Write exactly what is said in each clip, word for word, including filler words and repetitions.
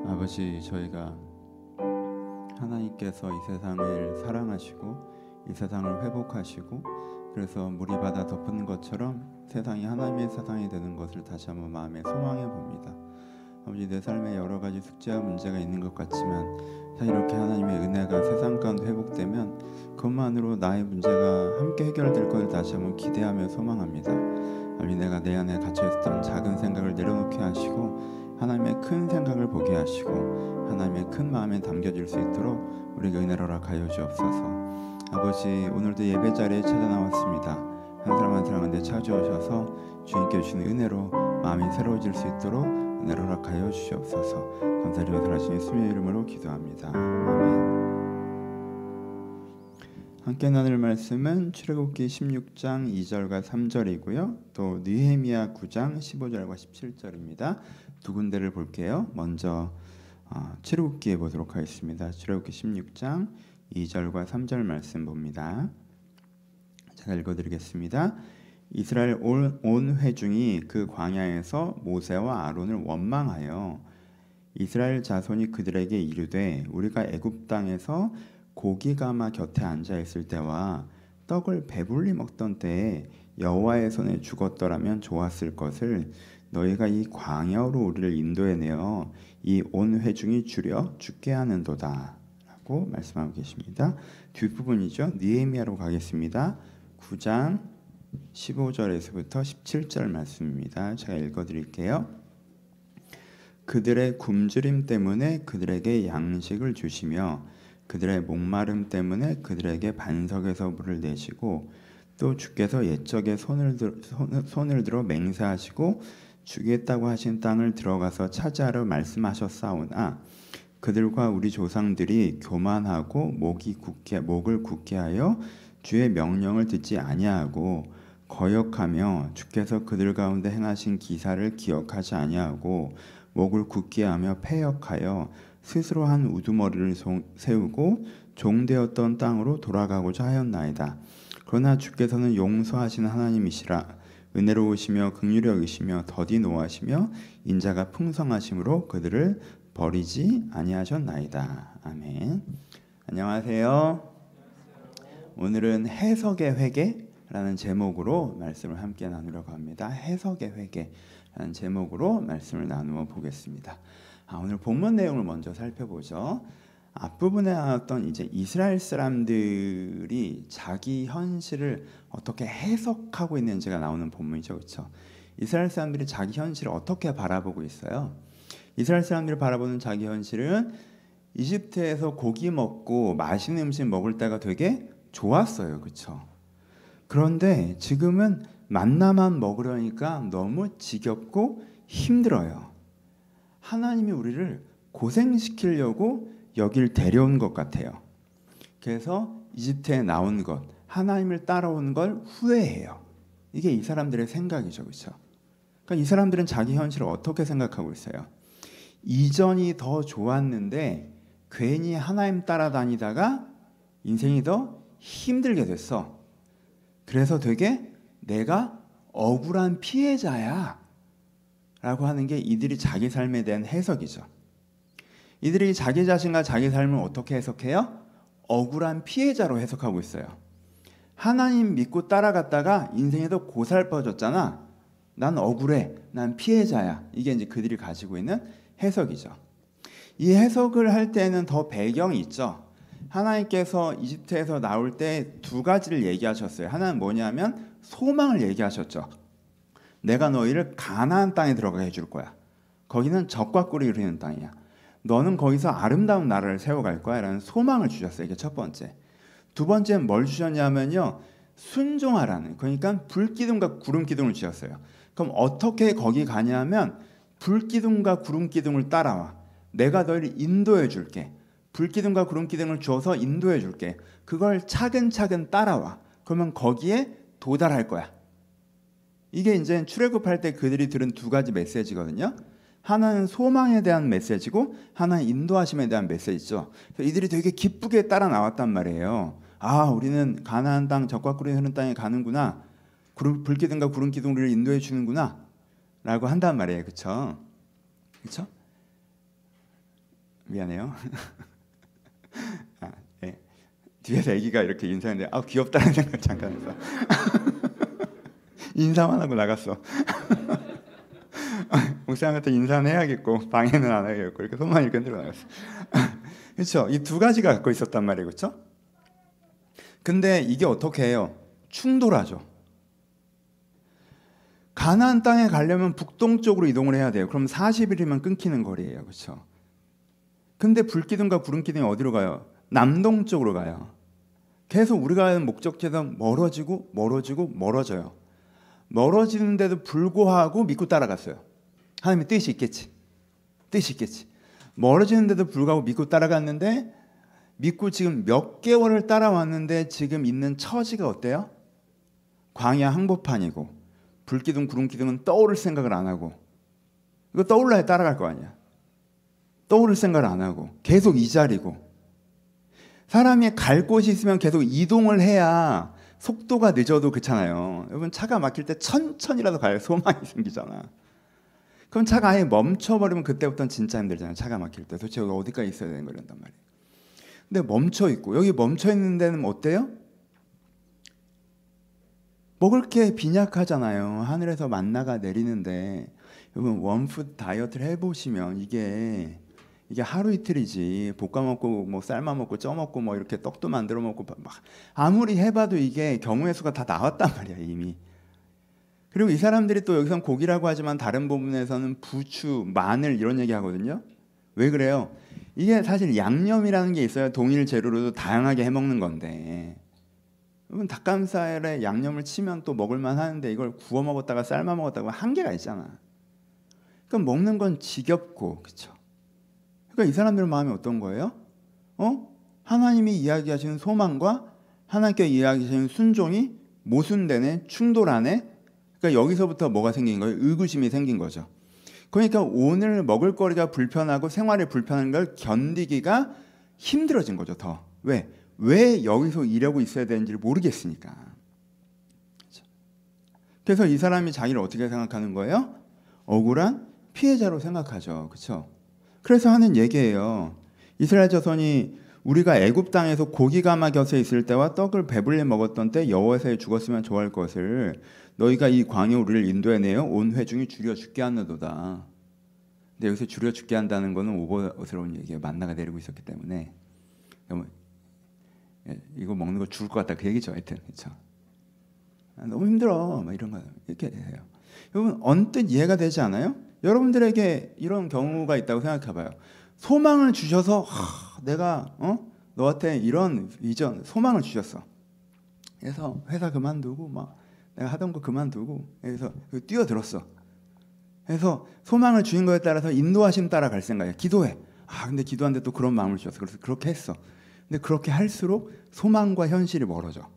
아버지, 저희가 하나님께서 이 세상을 사랑하시고 이 세상을 회복하시고 그래서 물이 바다 덮은 것처럼 세상이 하나님의 세상이 되는 것을 다시 한번 마음에 소망해 봅니다. 아버지, 내 삶에 여러 가지 숙제와 문제가 있는 것 같지만 사실 이렇게 하나님의 은혜가 세상 가운데 회복되면 그것만으로 나의 문제가 함께 해결될 것을 다시 한번 기대하며 소망합니다. 아버지, 내가 내 안에 갇혀있던 작은 생각을 내려놓게 하시고 하나님의 큰 생각을 보게 하시고 하나님의 큰 마음에 담겨질 수 있도록 우리에게 은혜를 허락하여 주옵소서. 아버지, 오늘도 예배 자리에 찾아 나왔습니다. 한 사람 한 사람 한데 찾아오셔서 주님께 주시는 은혜로 마음이 새로워질 수 있도록 은혜를 허락하여 주시옵소서. 감사드리며 살아계신 예수님의 이름으로 기도합니다. 아멘. 함께 나눌 말씀은 출애굽기 십육 장 이 절과 삼 절이고요. 또 느헤미야 구 장 십오 절과 십칠 절입니다. 두 군데를 볼게요. 먼저 어, 출애굽기에 보도록 하겠습니다. 출애굽기 십육 장 이 절과 삼 절 말씀 봅니다. 제가 읽어드리겠습니다. 이스라엘 온 회중이 그 광야에서 모세와 아론을 원망하여 이스라엘 자손이 그들에게 이르되 우리가 애굽 땅에서 고기 가마 곁에 앉아 있을 때와 떡을 배불리 먹던 때에 여호와의 손에 죽었더라면 좋았을 것을 너희가 이 광야로 우리를 인도해내어 이 온 회중이 줄여 죽게 하는도다 라고 말씀하고 계십니다. 뒷부분이죠. 느헤미야로 가겠습니다. 구 장 십오 절에서부터 십칠 절 말씀입니다. 제가 읽어드릴게요. 그들의 굶주림 때문에 그들에게 양식을 주시며 그들의 목마름 때문에 그들에게 반석에서 물을 내시고 또 주께서 옛적에 손을, 들, 손, 손을 들어 맹세하시고 주겠다고 하신 땅을 들어가서 차지하러 말씀하셨사오나 그들과 우리 조상들이 교만하고 목이 굳게, 목을 굳게 하여 주의 명령을 듣지 아니하고 거역하며 주께서 그들 가운데 행하신 기사를 기억하지 아니하고 목을 굳게 하며 패역하여 스스로 한 우두머리를 세우고 종되었던 땅으로 돌아가고자 하였나이다. 그러나 주께서는 용서하시는 하나님이시라. 은혜로우시며 긍휼히 여기시며 더디 노하시며 인자가 풍성하심으로 그들을 버리지 아니하셨나이다. 아멘. 안녕하세요. 오늘은 해석의 회개라는 제목으로 말씀을 함께 나누려고 합니다. 해석의 회개라는 제목으로 말씀을 나누어 보겠습니다. 아, 오늘 본문 내용을 먼저 살펴보죠. 앞부분에 나왔던 이제 이스라엘 사람들이 자기 현실을 어떻게 해석하고 있는지가 나오는 본문이죠, 그렇죠? 이스라엘 사람들이 자기 현실을 어떻게 바라보고 있어요? 이스라엘 사람들이 바라보는 자기 현실은 이집트에서 고기 먹고 맛있는 음식 먹을 때가 되게 좋았어요, 그렇죠? 그런데 지금은 만나만 먹으려니까 너무 지겹고 힘들어요. 하나님이 우리를 고생시키려고 여길 데려온 것 같아요. 그래서 이집트에 나온 것, 하나님을 따라온 걸 후회해요. 이게 이 사람들의 생각이죠, 그렇죠? 그러니까 이 사람들은 자기 현실을 어떻게 생각하고 있어요? 이전이 더 좋았는데 괜히 하나님 따라다니다가 인생이 더 힘들게 됐어. 그래서 되게 내가 억울한 피해자야 라고 하는 게 이들이 자기 삶에 대한 해석이죠. 이들이 자기 자신과 자기 삶을 어떻게 해석해요? 억울한 피해자로 해석하고 있어요. 하나님 믿고 따라갔다가 인생이 더 고살퍼졌잖아. 난 억울해. 난 피해자야. 이게 이제 그들이 가지고 있는 해석이죠. 이 해석을 할 때는 더 배경이 있죠. 하나님께서 이집트에서 나올 때 두 가지를 얘기하셨어요. 하나는 뭐냐면 소망을 얘기하셨죠. 내가 너희를 가나안 땅에 들어가게 해줄 거야. 거기는 젖과 꿀이 흐르는 땅이야. 너는 거기서 아름다운 나라를 세워갈 거야 라는 소망을 주셨어요. 이게 첫 번째. 두 번째는 뭘 주셨냐면요, 순종하라는, 그러니까 불기둥과 구름기둥을 주셨어요. 그럼 어떻게 거기 가냐면 불기둥과 구름기둥을 따라와. 내가 너희를 인도해 줄게. 불기둥과 구름기둥을 주어서 인도해 줄게. 그걸 차근차근 따라와. 그러면 거기에 도달할 거야. 이게 이제 출애굽할 때 그들이 들은 두 가지 메시지거든요. 하나는 소망에 대한 메시지고 하나는 인도하심에 대한 메시지죠. 그래서 이들이 되게 기쁘게 따라 나왔단 말이에요. 아, 우리는 가나안 땅, 젖과 꿀이 흐르는 땅에 가는구나. 구름, 불기둥과 구름기둥을 우리를 인도해 주는구나 라고 한단 말이에요. 그렇죠? 그렇죠? 미안해요. 아, 예. 뒤에서 아기가 이렇게 인사했는데 아 귀엽다는 생각 잠깐 했어. 인사만 하고 나갔어. 목사님한테 인사는 해야겠고 방해는 안 해야겠고 이렇게 손만 이렇게 흔들어 나갔어. 그렇죠? 이 두 가지가 갖고 있었단 말이에요, 그렇죠? 근데 이게 어떻게 해요? 충돌하죠. 가나안 땅에 가려면 북동쪽으로 이동을 해야 돼요. 그럼 사십 일이면 끊기는 거리예요, 그렇죠? 근데 불기둥과 구름기둥이 어디로 가요? 남동쪽으로 가요. 계속 우리가 하는 목적지에서 멀어지고 멀어지고 멀어져요. 멀어지는데도 불구하고 믿고 따라갔어요. 하나님의 뜻이 있겠지. 뜻이 있겠지. 멀어지는데도 불구하고 믿고 따라갔는데 믿고 지금 몇 개월을 따라왔는데 지금 있는 처지가 어때요? 광야 항복판이고 불기둥 구름기둥은 떠오를 생각을 안 하고 이거 떠올라야 따라갈 거 아니야. 떠오를 생각을 안 하고 계속 이 자리고 사람이 갈 곳이 있으면 계속 이동을 해야 속도가 늦어도 그렇잖아요. 여러분 차가 막힐 때 천천히라도 가야 소망이 생기잖아. 그럼 차가 아예 멈춰버리면 그때부터는 진짜 힘들잖아요. 차가 막힐 때 도대체 여기 어디까지 있어야 되는 거란단 말이에요. 근데 멈춰 있고 여기 멈춰 있는 데는 어때요? 먹을 게 빈약하잖아요. 하늘에서 만나가 내리는데 여러분 원푸드 다이어트를 해보시면 이게 이게 하루 이틀이지 볶아 먹고 뭐 삶아 먹고 쪄 먹고 뭐 이렇게 떡도 만들어 먹고 막 아무리 해봐도 이게 경우의 수가 다 나왔단 말이야 이미. 그리고 이 사람들이 또 여기선 고기라고 하지만 다른 부분에서는 부추, 마늘 이런 얘기 하거든요. 왜 그래요? 이게 사실 양념이라는 게 있어야 동일 재료로도 다양하게 해먹는 건데 여러분 닭가슴살에 양념을 치면 또 먹을만 하는데 이걸 구워 먹었다가 삶아 먹었다가 한계가 있잖아. 그럼 먹는 건 지겹고 그렇죠. 그러니까 이 사람들의 마음이 어떤 거예요? 어? 하나님이 이야기하시는 소망과 하나님께 이야기하시는 순종이 모순되네, 충돌하네. 그러니까 여기서부터 뭐가 생긴 거예요? 의구심이 생긴 거죠. 그러니까 오늘 먹을 거리가 불편하고 생활이 불편한 걸 견디기가 힘들어진 거죠. 더. 왜? 왜 여기서 일하고 있어야 되는지를 모르겠으니까. 그렇죠? 그래서 이 사람이 자기를 어떻게 생각하는 거예요? 억울한 피해자로 생각하죠. 그렇죠? 그래서 하는 얘기예요. 이스라엘 자손이 우리가 애굽 땅에서 고기가마 곁에 있을 때와 떡을 배불리 먹었던 때 여호와의 죽었으면 좋아할 것을 너희가 이 광야 우리를 인도해내어 온 회중이 줄여 죽게 하느도다. 근데 여기서 줄여 죽게 한다는 거는 오버스러운 얘기예요. 만나가 내리고 있었기 때문에 이거 먹는 거 죽을 것 같다 그 얘기죠. 하여튼 그렇죠. 너무 힘들어. 막 이런 거 이렇게 해요. 여러분 언뜻 이해가 되지 않아요? 여러분들에게 이런 경우가 있다고 생각해봐요. 소망을 주셔서 하, 내가 어? 너한테 이런 비전, 소망을 주셨어. 그래서 회사 그만두고 막 내가 하던 거 그만두고 그래서 뛰어들었어. 그래서 소망을 주신 거에 따라서 인도하심 따라 갈 생각이야. 기도해. 아 근데 기도하는데 또 그런 마음을 주셨어. 그래서 그렇게 했어. 근데 그렇게 할수록 소망과 현실이 멀어져.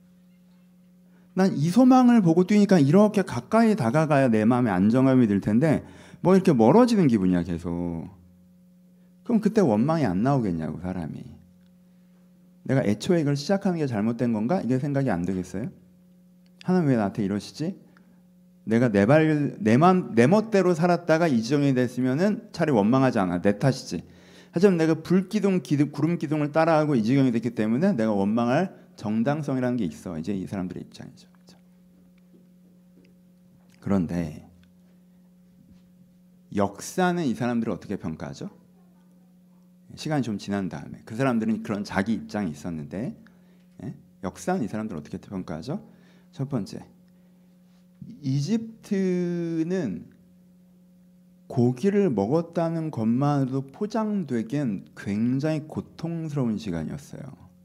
난 이 소망을 보고 뛰니까 이렇게 가까이 다가가야 내 마음에 안정감이 들 텐데 뭐 이렇게 멀어지는 기분이야 계속. 그럼 그때 원망이 안 나오겠냐고 사람이. 내가 애초에 이걸 시작하는 게 잘못된 건가? 이게 생각이 안 되겠어요? 하나님 왜 나한테 이러시지? 내가 내 발, 내 맘, 내 멋대로 살았다가 이 지경이 됐으면은 차라리 원망하지 않아. 내 탓이지. 하지만 내가 불기둥, 기둥, 구름 기둥을 따라하고 이 지경이 됐기 때문에 내가 원망할 정당성이라는 게 있어. 이제 이 사람들의 입장이죠. 그렇죠? 그런데 역사는 이 사람들을 어떻게 평가하죠? 시간이 좀 지난 다음에 그 사람들은 그런 자기 입장이 있었는데 예? 역사는 이 사람들을 어떻게 평가하죠? 첫 번째, 이집트는 고기를 먹었다는 것만으로도 포장되기엔 굉장히 고통스러운 시간이었어요.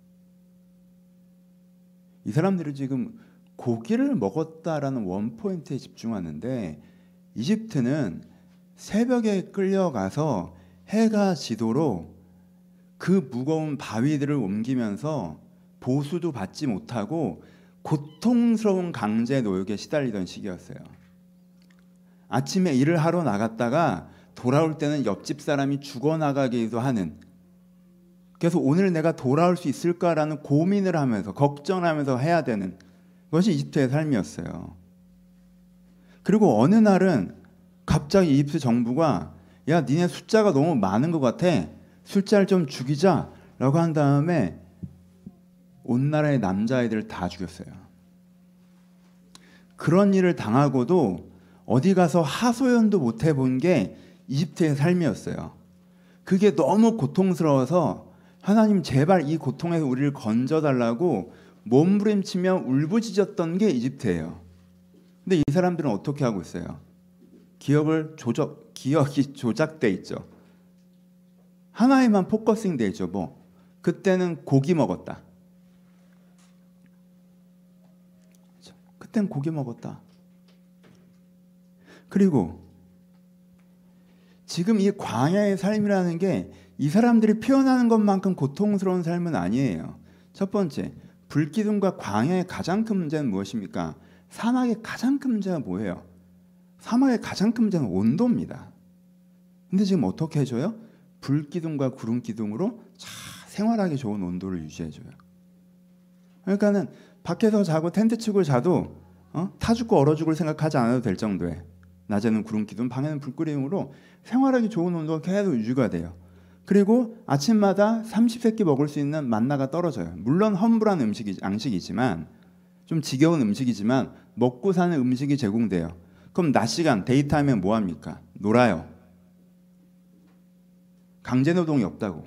이 사람들이 지금 고기를 먹었다라는 원포인트에 집중하는데 이집트는 새벽에 끌려가서 해가 지도록 그 무거운 바위들을 옮기면서 보수도 받지 못하고 고통스러운 강제 노역에 시달리던 시기였어요. 아침에 일을 하러 나갔다가 돌아올 때는 옆집 사람이 죽어나가기도 하는, 그래서 오늘 내가 돌아올 수 있을까라는 고민을 하면서 걱정하면서 해야 되는 것이 이집트의 삶이었어요. 그리고 어느 날은 갑자기 이집트 정부가 야 니네 숫자가 너무 많은 것 같아, 술자를 좀 죽이자라고 한 다음에 온 나라의 남자아이들을 다 죽였어요. 그런 일을 당하고도 어디 가서 하소연도 못 해본 게 이집트의 삶이었어요. 그게 너무 고통스러워서 하나님 제발 이 고통에서 우리를 건져달라고 몸부림치며 울부짖었던 게 이집트예요. 근데 이 사람들은 어떻게 하고 있어요? 기억을 조작, 기억이 조작돼 있죠. 하나에만 포커싱 돼 있죠. 뭐 그때는 고기 먹었다. 그땐 고기 먹었다. 그리고 지금 이 광야의 삶이라는 게 이 사람들이 표현하는 것만큼 고통스러운 삶은 아니에요. 첫 번째, 불기둥과 광야의 가장 큰 문제는 무엇입니까? 사막의 가장 큰 문제가 뭐예요? 사막의 가장 큰 문제는 온도입니다. 근데 지금 어떻게 해줘요? 불기둥과 구름기둥으로 자, 생활하기 좋은 온도를 유지해줘요. 그러니까는 밖에서 자고 텐트 치고 자도 어? 타 죽고 얼어 죽을 생각하지 않아도 될 정도에 낮에는 구름기둥, 밤에는 불기둥으로 생활하기 좋은 온도가 계속 유지가 돼요. 그리고 아침마다 삼십 세끼 먹을 수 있는 만나가 떨어져요. 물론 험불한 음식이, 양식이지만 좀 지겨운 음식이지만 먹고 사는 음식이 제공돼요. 그럼 낮 시간 데이타임에 뭐 합니까? 놀아요. 강제노동이 없다고.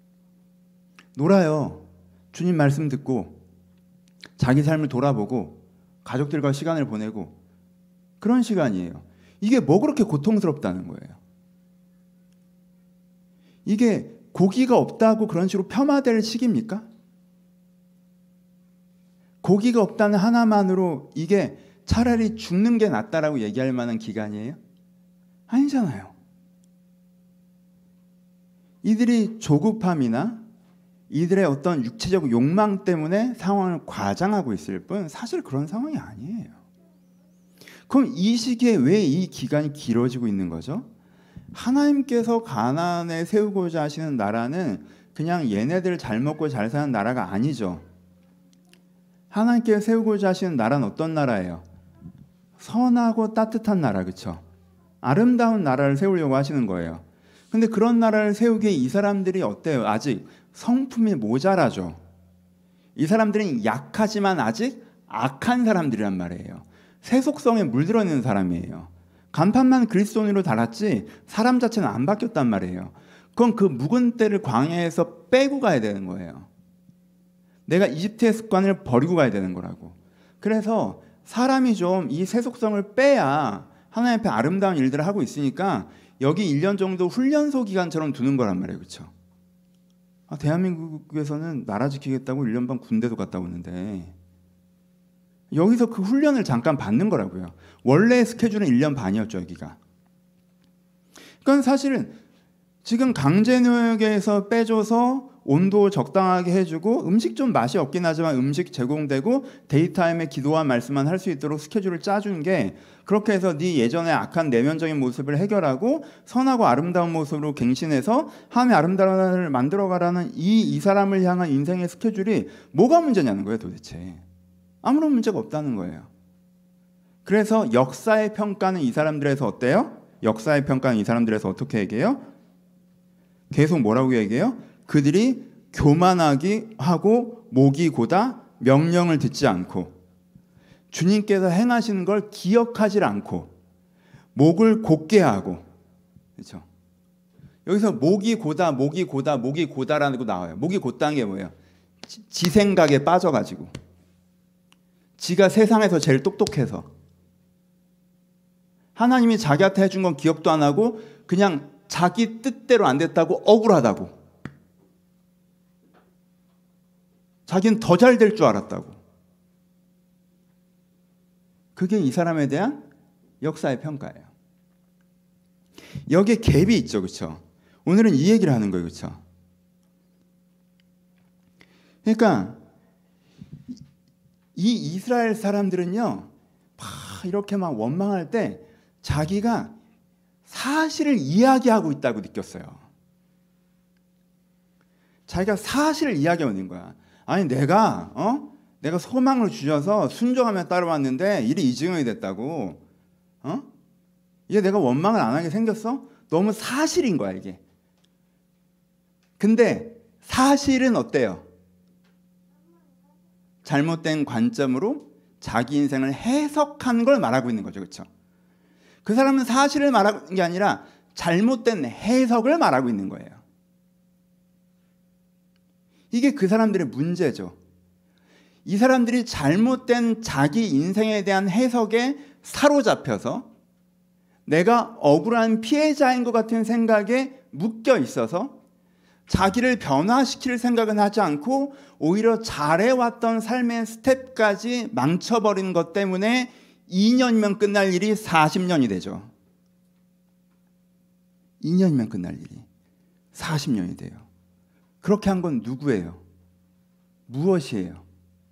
놀아요. 주님 말씀 듣고 자기 삶을 돌아보고 가족들과 시간을 보내고 그런 시간이에요. 이게 뭐 그렇게 고통스럽다는 거예요. 이게 고기가 없다고 그런 식으로 폄하될 시기입니까? 고기가 없다는 하나만으로 이게 차라리 죽는 게 낫다라고 얘기할 만한 기간이에요? 아니잖아요. 이들이 조급함이나 이들의 어떤 육체적 욕망 때문에 상황을 과장하고 있을 뿐 사실 그런 상황이 아니에요. 그럼 이 시기에 왜 이 기간이 길어지고 있는 거죠? 하나님께서 가나안에 세우고자 하시는 나라는 그냥 얘네들 잘 먹고 잘 사는 나라가 아니죠. 하나님께서 세우고자 하시는 나라는 어떤 나라예요? 선하고 따뜻한 나라, 그렇죠? 아름다운 나라를 세우려고 하시는 거예요. 근데 그런 나라를 세우기에 이 사람들이 어때요? 아직 성품이 모자라죠. 이 사람들은 약하지만 아직 악한 사람들이란 말이에요. 세속성에 물들어 있는 사람이에요. 간판만 그리스도인으로 달았지 사람 자체는 안 바뀌었단 말이에요. 그럼 그 묵은 때를 광야에서 빼고 가야 되는 거예요. 내가 이집트의 습관을 버리고 가야 되는 거라고. 그래서 사람이 좀 이 세속성을 빼야 하나님 앞에 아름다운 일들을 하고 있으니까 여기 일 년 정도 훈련소 기간처럼 두는 거란 말이에요. 그렇죠? 아, 대한민국에서는 나라 지키겠다고 일 년 반 군대도 갔다 오는데 여기서 그 훈련을 잠깐 받는 거라고요. 원래 스케줄은 일 년 반이었죠, 여기가. 그건 사실은 지금 강제노역에서 빼줘서 온도 적당하게 해주고 음식 좀 맛이 없긴 하지만 음식 제공되고 데이타임에 기도와 말씀만 할 수 있도록 스케줄을 짜준 게 그렇게 해서 네 예전의 악한 내면적인 모습을 해결하고 선하고 아름다운 모습으로 갱신해서 하나님의 아름다운 나라를 만들어가라는 이, 이 사람을 향한 인생의 스케줄이 뭐가 문제냐는 거예요, 도대체. 아무런 문제가 없다는 거예요. 그래서 역사의 평가는 이 사람들에서 어때요? 역사의 평가는 이 사람들에서 어떻게 얘기해요? 계속 뭐라고 얘기해요? 그들이 교만하기 하고 목이 고다 명령을 듣지 않고 주님께서 행하시는 걸 기억하지 않고 목을 곧게 하고, 그렇죠? 여기서 목이 고다, 목이 고다, 목이 고다라는 거 나와요. 목이 곧다는 게 뭐예요? 지, 지 생각에 빠져가지고 지가 세상에서 제일 똑똑해서 하나님이 자기한테 해준 건 기억도 안 하고 그냥 자기 뜻대로 안 됐다고 억울하다고. 자기는 더 잘 될 줄 알았다고. 그게 이 사람에 대한 역사의 평가예요. 여기에 갭이 있죠, 그렇죠? 오늘은 이 얘기를 하는 거예요, 그렇죠? 그러니까 이 이스라엘 사람들은요, 막 이렇게 막 원망할 때 자기가 사실을 이야기하고 있다고 느꼈어요. 자기가 사실을 이야기하고 있는 거야. 아니 내가 어? 내가 소망을 주셔서 순종하며 따라왔는데 일이 이중형이 됐다고. 어? 이게 내가 원망을 안 하게 생겼어? 너무 사실인 거야 이게. 근데 사실은 어때요? 잘못된 관점으로 자기 인생을 해석한 걸 말하고 있는 거죠. 그렇죠? 그 사람은 사실을 말하는 게 아니라 잘못된 해석을 말하고 있는 거예요. 이게 그 사람들의 문제죠. 이 사람들이 잘못된 자기 인생에 대한 해석에 사로잡혀서 내가 억울한 피해자인 것 같은 생각에 묶여 있어서 자기를 변화시킬 생각은 하지 않고 오히려 잘해왔던 삶의 스텝까지 망쳐버린 것 때문에 이 년이면 끝날 일이 사십 년이 되죠. 이 년이면 끝날 일이 사십 년이 돼요. 그렇게 한 건 누구예요? 무엇이에요?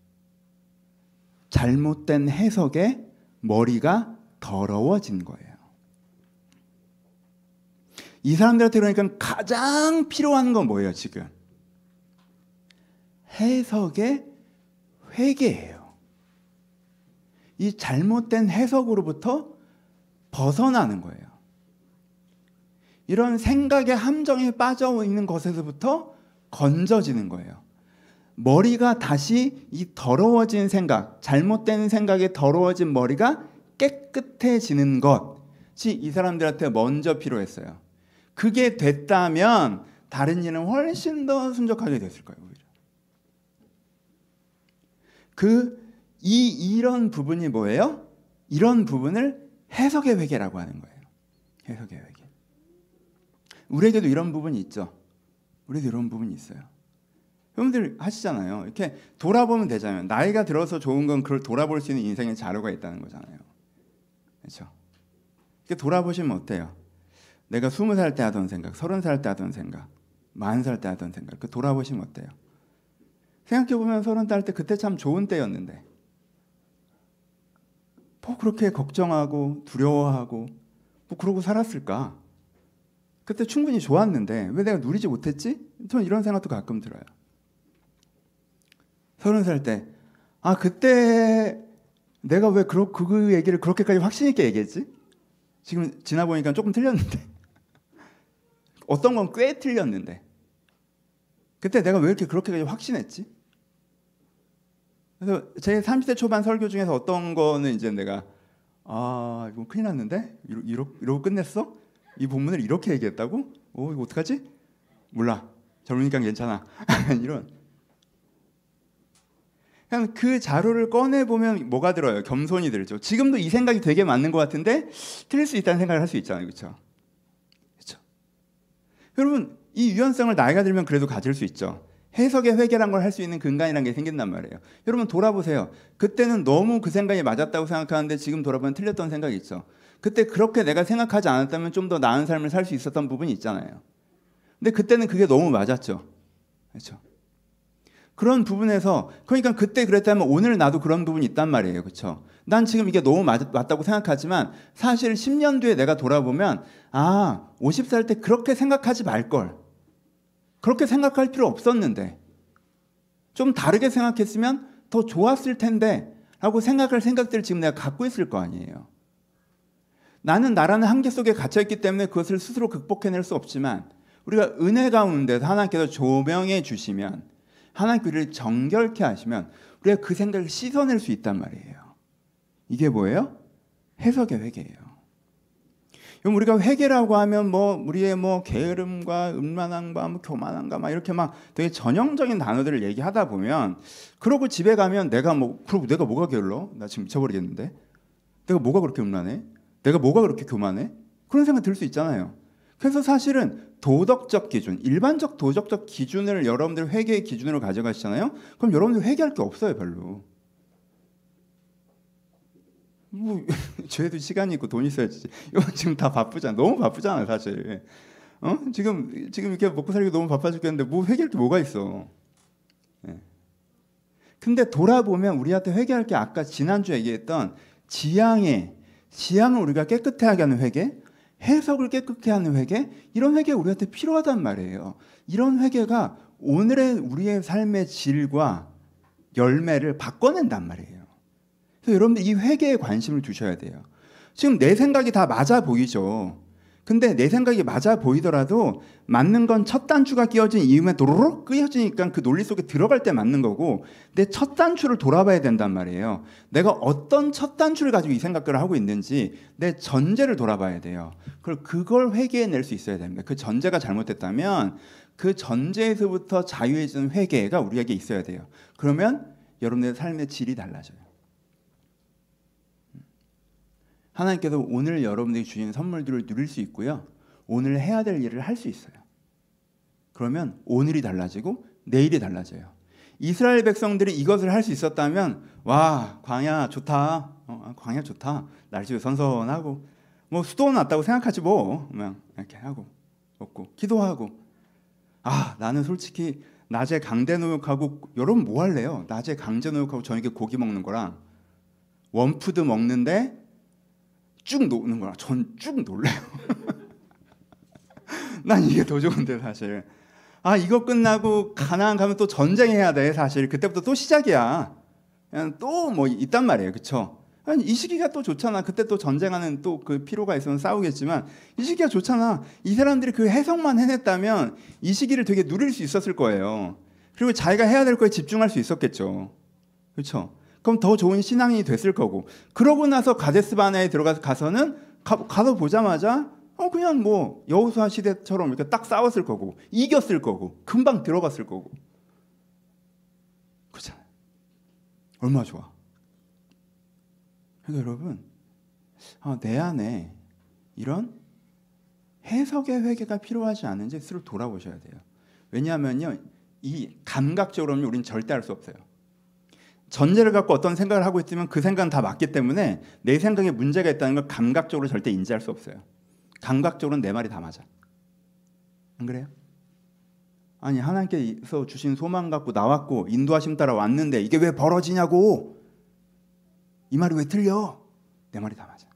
잘못된 해석에 머리가 더러워진 거예요. 이 사람들한테 그러니까 가장 필요한 건 뭐예요, 지금? 해석의 회개예요. 이 잘못된 해석으로부터 벗어나는 거예요. 이런 생각의 함정에 빠져 있는 것에서부터 건져지는 거예요. 머리가 다시 이 더러워진 생각, 잘못된 생각에 더러워진 머리가 깨끗해지는 것이 이 사람들한테 먼저 필요했어요. 그게 됐다면 다른 일은 훨씬 더 순적하게 됐을 거예요. 오히려. 그, 이, 이런 부분이 뭐예요? 이런 부분을 해석의 회개라고 하는 거예요. 해석의 회개. 우리에게도 이런 부분이 있죠. 우리도 이런 부분이 있어요. 여러분들 하시잖아요. 이렇게 돌아보면 되잖아요. 나이가 들어서 좋은 건 그걸 돌아볼 수 있는 인생의 자료가 있다는 거잖아요. 그렇죠? 이렇게 돌아보시면 어때요? 내가 스무 살 때 하던 생각, 서른 살 때 하던 생각, 마흔 살 때 하던 생각, 그 돌아보시면 어때요? 생각해보면 서른 살 때 그때 참 좋은 때였는데 뭐 그렇게 걱정하고 두려워하고 뭐 그러고 살았을까? 그때 충분히 좋았는데 왜 내가 누리지 못했지? 저는 이런 생각도 가끔 들어요. 서른 살 때 아 그때 내가 왜 그, 그 얘기를 그렇게까지 확신 있게 얘기했지? 지금 지나보니까 조금 틀렸는데 어떤 건 꽤 틀렸는데 그때 내가 왜 이렇게 그렇게까지 확신했지? 그래서 제 삼십 대 초반 설교 중에서 어떤 거는 이제 내가 아 이거 큰일 났는데? 이러, 이러, 이러고 끝냈어? 이 본문을 이렇게 얘기했다고? 오 이거 어떡하지? 몰라. 젊으니까 괜찮아. 이런. 그냥 그 자료를 꺼내보면 뭐가 들어요? 겸손이 들죠. 지금도 이 생각이 되게 맞는 것 같은데 틀릴 수 있다는 생각을 할 수 있잖아요. 그렇죠? 그렇죠? 여러분 이 유연성을 나이가 들면 그래도 가질 수 있죠. 해석의 회개란 걸 할 수 있는 근간이라는 게 생긴단 말이에요. 여러분 돌아보세요. 그때는 너무 그 생각이 맞았다고 생각하는데 지금 돌아보면 틀렸던 생각이 있죠. 그때 그렇게 내가 생각하지 않았다면 좀 더 나은 삶을 살 수 있었던 부분이 있잖아요. 근데 그때는 그게 너무 맞았죠. 그렇죠? 그런 부분에서 그러니까 그때 그랬다면 오늘 나도 그런 부분이 있단 말이에요. 그렇죠? 난 지금 이게 너무 맞, 맞다고 생각하지만 사실 십 년 뒤에 내가 돌아보면 아 오십 살 때 그렇게 생각하지 말걸. 그렇게 생각할 필요 없었는데 좀 다르게 생각했으면 더 좋았을 텐데 라고 생각할 생각들을 지금 내가 갖고 있을 거 아니에요. 나는 나라는 한계 속에 갇혀있기 때문에 그것을 스스로 극복해낼 수 없지만 우리가 은혜 가운데서 하나님께서 조명해 주시면 하나님께 우리를 정결케 하시면 우리가 그 생각을 씻어낼 수 있단 말이에요. 이게 뭐예요? 해석의 회개예요. 우리가 회개라고 하면 뭐 우리의 뭐 게으름과 음란함과 뭐 교만함과 막 이렇게 막 되게 전형적인 단어들을 얘기하다 보면 그러고 집에 가면 내가 뭐 그러고 내가 뭐가 게을러? 나 지금 미쳐버리겠는데? 내가 뭐가 그렇게 음란해? 내가 뭐가 그렇게 교만해? 그런 생각 들 수 있잖아요. 그래서 사실은 도덕적 기준, 일반적 도덕적 기준을 여러분들 회개의 기준으로 가져가시잖아요. 그럼 여러분들 회개할 게 없어요, 별로. 뭐 죄도 시간이 있고 돈 있어야지. 이거 지금 다 바쁘잖아. 너무 바쁘잖아, 사실. 어? 지금 지금 이렇게 먹고 살기 너무 바빠 죽겠는데 뭐 회개할 게 뭐가 있어? 네. 근데 돌아보면 우리한테 회개할 게 아까 지난주 얘기했던 지향의 지향을 우리가 깨끗하게 하는 회개, 해석을 깨끗하게 하는 회개, 이런 회개가 우리한테 필요하단 말이에요. 이런 회개가 오늘의 우리의 삶의 질과 열매를 바꿔낸단 말이에요. 그래서 여러분들 이 회개에 관심을 두셔야 돼요. 지금 내 생각이 다 맞아 보이죠. 근데 내 생각이 맞아 보이더라도 맞는 건 첫 단추가 끼워진 이음에 도로록 끼워지니까 그 논리 속에 들어갈 때 맞는 거고, 내 첫 단추를 돌아봐야 된단 말이에요. 내가 어떤 첫 단추를 가지고 이 생각을 하고 있는지 내 전제를 돌아봐야 돼요. 그걸 그걸 회개해낼 수 있어야 됩니다. 그 전제가 잘못됐다면 그 전제에서부터 자유해지는 회개가 우리에게 있어야 돼요. 그러면 여러분의 삶의 질이 달라져요. 하나님께서 오늘 여러분들이 주신 선물들을 누릴 수 있고요. 오늘 해야 될 일을 할 수 있어요. 그러면 오늘이 달라지고 내일이 달라져요. 이스라엘 백성들이 이것을 할 수 있었다면 와, 광야 좋다. 어, 광야 좋다. 날씨도 선선하고 뭐 수도 났다고 생각하지 뭐. 그냥 이렇게 하고 먹고 기도하고. 아, 나는 솔직히 낮에 강제 노역하고, 여러분 뭐 할래요? 낮에 강제 노역하고 저녁에 고기 먹는 거랑 원푸드 먹는데 쭉 노는 거랑 전 쭉 놀래요. 난 이게 더 좋은데 사실. 아, 이거 끝나고 가나안 가면 또 전쟁해야 돼 사실. 그때부터 또 시작이야. 그냥 또 뭐 있단 말이에요, 그렇죠? 이 시기가 또 좋잖아. 그때 또 전쟁하는 또 그 필요가 있으면 싸우겠지만 이 시기가 좋잖아. 이 사람들이 그 해석만 해냈다면 이 시기를 되게 누릴 수 있었을 거예요. 그리고 자기가 해야 될 거에 집중할 수 있었겠죠, 그렇죠? 그럼 더 좋은 신앙인이 됐을 거고. 그러고 나서 가데스 바네아에 들어가서 가서는 가, 가서 보자마자 어 그냥 뭐 여호수아 시대처럼 이렇게 딱 싸웠을 거고 이겼을 거고 금방 들어갔을 거고. 그렇잖아요. 얼마나 좋아. 그러니까 여러분, 아, 내 안에 이런 해석의 회개가 필요하지 않은지 스스로 돌아보셔야 돼요. 왜냐하면요, 이 감각적으로는 우리는 절대 할 수 없어요. 전제를 갖고 어떤 생각을 하고 있으면 그 생각은 다 맞기 때문에 내 생각에 문제가 있다는 걸 감각적으로 절대 인지할 수 없어요. 감각적으로는 내 말이 다 맞아. 안 그래요? 아니, 하나님께서 주신 소망 갖고 나왔고 인도하심 따라 왔는데 이게 왜 벌어지냐고. 이 말이 왜 틀려? 내 말이 다 맞아.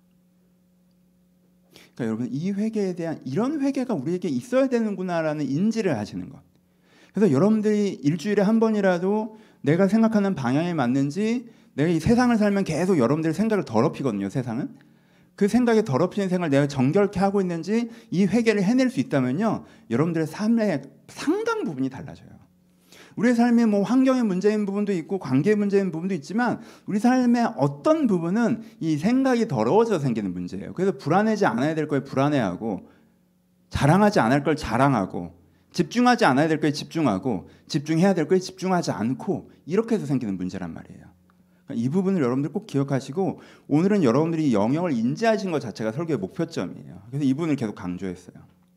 그러니까 여러분, 이 회개에 대한 이런 회개가 우리에게 있어야 되는구나라는 인지를 하시는 것. 그래서 여러분들이 일주일에 한 번이라도 내가 생각하는 방향에 맞는지, 내가 이 세상을 살면 계속 여러분들의 생각을 더럽히거든요. 세상은. 그 생각에 더럽히는 생각을 내가 정결케 하고 있는지 이 회개를 해낼 수 있다면요, 여러분들의 삶의 상당 부분이 달라져요. 우리의 삶에 뭐 환경의 문제인 부분도 있고 관계의 문제인 부분도 있지만 우리 삶의 어떤 부분은 이 생각이 더러워져서 생기는 문제예요. 그래서 불안하지 않아야 될 거에 불안해하고, 자랑하지 않을 걸 자랑하고, 집중하지 않아야 될 거에 집중하고, 집중해야 될 거에 집중하지 않고, 이렇게 해서 생기는 문제란 말이에요. 그러니까 이 부분을 여러분들 꼭 기억하시고, 오늘은 여러분들이 영역을 인지하신 것 자체가 설교의 목표점이에요. 그래서 이 부분을 계속 강조했어요.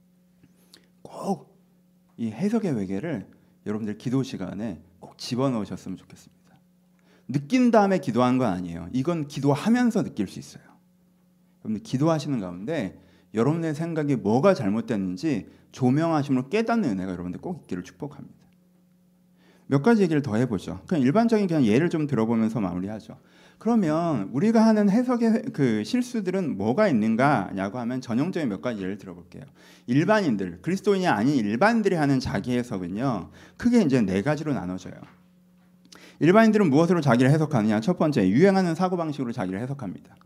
꼭 이 해석의 회개를 여러분들 기도 시간에 꼭 집어넣으셨으면 좋겠습니다. 느낀 다음에 기도하는 건 아니에요. 이건 기도하면서 느낄 수 있어요. 여러분들 기도하시는 가운데 여러분의 생각이 뭐가 잘못됐는지 조명하심으로 깨닫는 은혜가 여러분들 꼭 있기를 축복합니다. 몇 가지 얘기를 더 해보죠. 그냥 일반적인 그냥 예를 좀 들어보면서 마무리하죠. 그러면 우리가 하는 해석의 그 실수들은 뭐가 있는가냐고 하면 전형적인 몇 가지 예를 들어볼게요. 일반인들, 그리스도인이 아닌 일반인들이 하는 자기 해석은요, 크게 이제 네 가지로 나눠져요. 일반인들은 무엇으로 자기를 해석하느냐? 첫 번째, 유행하는 사고방식으로 자기를 해석합니다.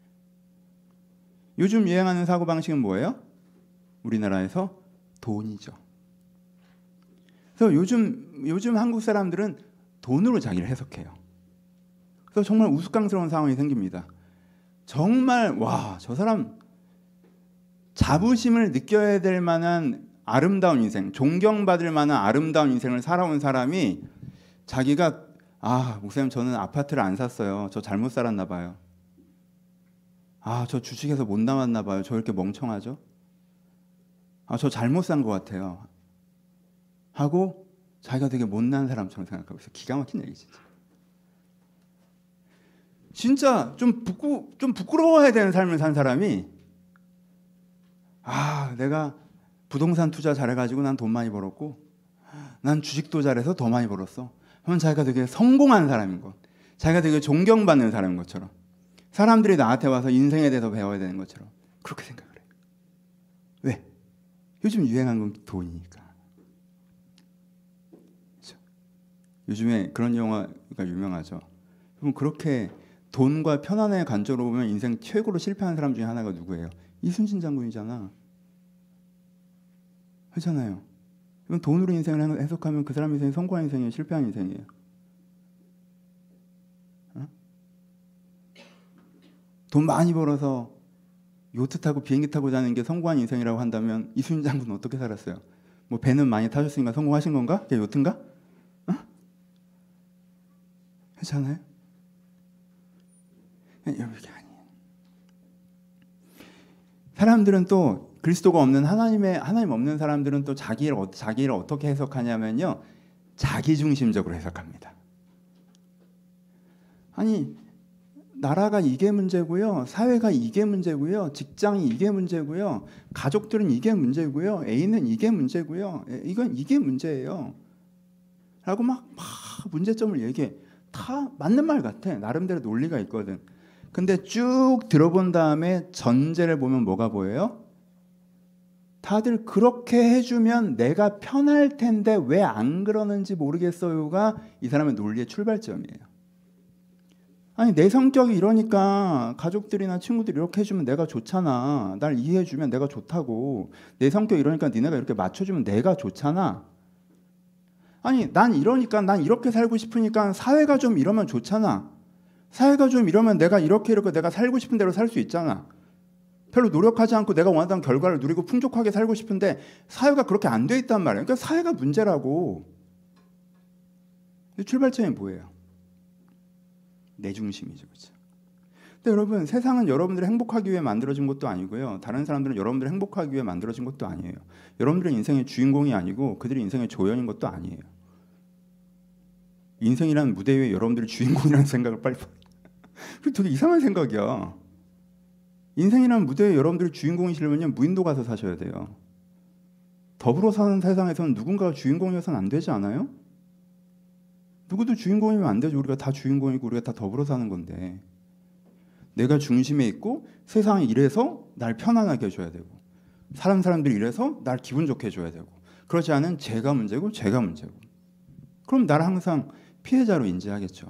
요즘 유행하는 사고방식은 뭐예요? 우리나라에서 돈이죠. 그래서 요즘, 요즘 한국 사람들은 돈으로 자기를 해석해요. 그래서 정말 우스꽝스러운 상황이 생깁니다. 정말 와, 저 사람 자부심을 느껴야 될 만한 아름다운 인생, 존경받을 만한 아름다운 인생을 살아온 사람이 자기가 아, 목사님 저는 아파트를 안 샀어요. 저 잘못 살았나 봐요. 아, 저 주식에서 못 남았나 봐요. 저 이렇게 멍청하죠? 아, 저 잘못 산 것 같아요. 하고 자기가 되게 못난 사람처럼 생각하고 있어요. 기가 막힌 얘기지. 진짜 좀 부끄 좀 부끄러워야 되는 삶을 산 사람이 아, 내가 부동산 투자 잘해가지고 난 돈 많이 벌었고, 난 주식도 잘해서 더 많이 벌었어. 하면 자기가 되게 성공한 사람인 것, 자기가 되게 존경받는 사람인 것처럼, 사람들이 나한테 와서 인생에 대해서 배워야 되는 것처럼 그렇게 생각을 해요. 왜? 요즘 유행한 건 돈이니까. 그렇죠? 요즘에 그런 영화가 유명하죠. 그럼 그렇게 돈과 편안의 관점으로 보면 인생 최고로 실패한 사람 중에 하나가 누구예요? 이순신 장군이잖아. 그렇잖아요. 이건 돈으로 인생을 해석하면 그 사람 인생이 성공한 인생이에요, 실패한 인생이에요? 어? 돈 많이 벌어서 요트 타고 비행기 타고 자는 게 성공한 인생이라고 한다면 이순신 장군은 어떻게 살았어요? 뭐 배는 많이 타셨으니까 성공하신 건가? 그게 요트인가? 어? 그렇잖아요. 여러분 이게 아니에요. 사람들은 또 그리스도가 없는 하나님의 하나님 없는 사람들은 또 자기를 자기를 어떻게 해석하냐면요, 자기 중심적으로 해석합니다. 아니 나라가 이게 문제고요, 사회가 이게 문제고요, 직장이 이게 문제고요, 가족들은 이게 문제고요, 애인은 이게 문제고요, 이건 이게 문제예요. 라고 막, 막 문제점을 얘기해. 다 맞는 말 같아. 나름대로 논리가 있거든. 근데 쭉 들어본 다음에 전제를 보면 뭐가 보여요? 다들 그렇게 해주면 내가 편할 텐데 왜 안 그러는지 모르겠어요가 이 사람의 논리의 출발점이에요. 아니 내 성격이 이러니까 가족들이나 친구들이 이렇게 해주면 내가 좋잖아. 날 이해해주면 내가 좋다고. 내 성격이 이러니까 니네가 이렇게 맞춰주면 내가 좋잖아. 아니 난 이러니까 난 이렇게 살고 싶으니까 사회가 좀 이러면 좋잖아. 사회가 좀 이러면 내가 이렇게 이렇게 내가 살고 싶은 대로 살 수 있잖아. 별로 노력하지 않고 내가 원하던 결과를 누리고 풍족하게 살고 싶은데 사회가 그렇게 안 돼 있단 말이에요. 그러니까 사회가 문제라고. 출발점이 뭐예요? 내 중심이죠. 그렇죠? 근데 여러분 세상은 여러분들이 행복하기 위해 만들어진 것도 아니고요. 다른 사람들은 여러분들이 행복하기 위해 만들어진 것도 아니에요. 여러분들은 인생의 주인공이 아니고 그들이 인생의 조연인 것도 아니에요. 인생이라는 무대 위에 여러분들이 주인공이라는 생각을 빨리 그게 되게 이상한 생각이야. 인생이라는 무대 위에 여러분들이 주인공이시려면 무인도 가서 사셔야 돼요. 더불어 사는 세상에서는 누군가가 주인공이어서는 안 되지 않아요? 누구도 주인공이면 안 되죠. 우리가 다 주인공이고 우리가 다 더불어 사는 건데 내가 중심에 있고 세상이 이래서 날 편안하게 해줘야 되고 사람 사람들이 이래서 날 기분 좋게 해줘야 되고 그렇지 않은 제가 문제고 제가 문제고 그럼 나를 항상 피해자로 인지하겠죠.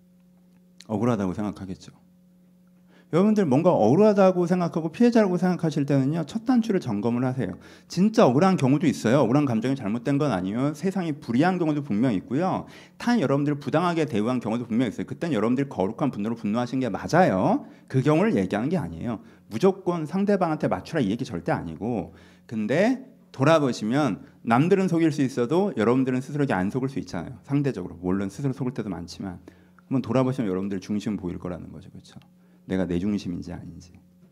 억울하다고 생각하겠죠. 여러분들 뭔가 억울하다고 생각하고 피해자라고 생각하실 때는요, 첫 단추를 점검을 하세요. 진짜 억울한 경우도 있어요. 억울한 감정이 잘못된 건 아니에요. 세상이 불이한 경우도 분명히 있고요. 타 여러분들을 부당하게 대우한 경우도 분명히 있어요. 그때는 여러분들이 거룩한 분노로 분노하신 게 맞아요. 그 경우를 얘기하는 게 아니에요. 무조건 상대방한테 맞추라 이 얘기 절대 아니고. 근데 돌아보시면 남들은 속일 수 있어도 여러분들은 스스로에게 안 속을 수 있잖아요. 상대적으로. 물론 스스로 속을 때도 많지만 한번 돌아보시면 여러분들 중심은 보일 거라는 거죠. 그렇죠? 내가 내 중심인지 아닌지.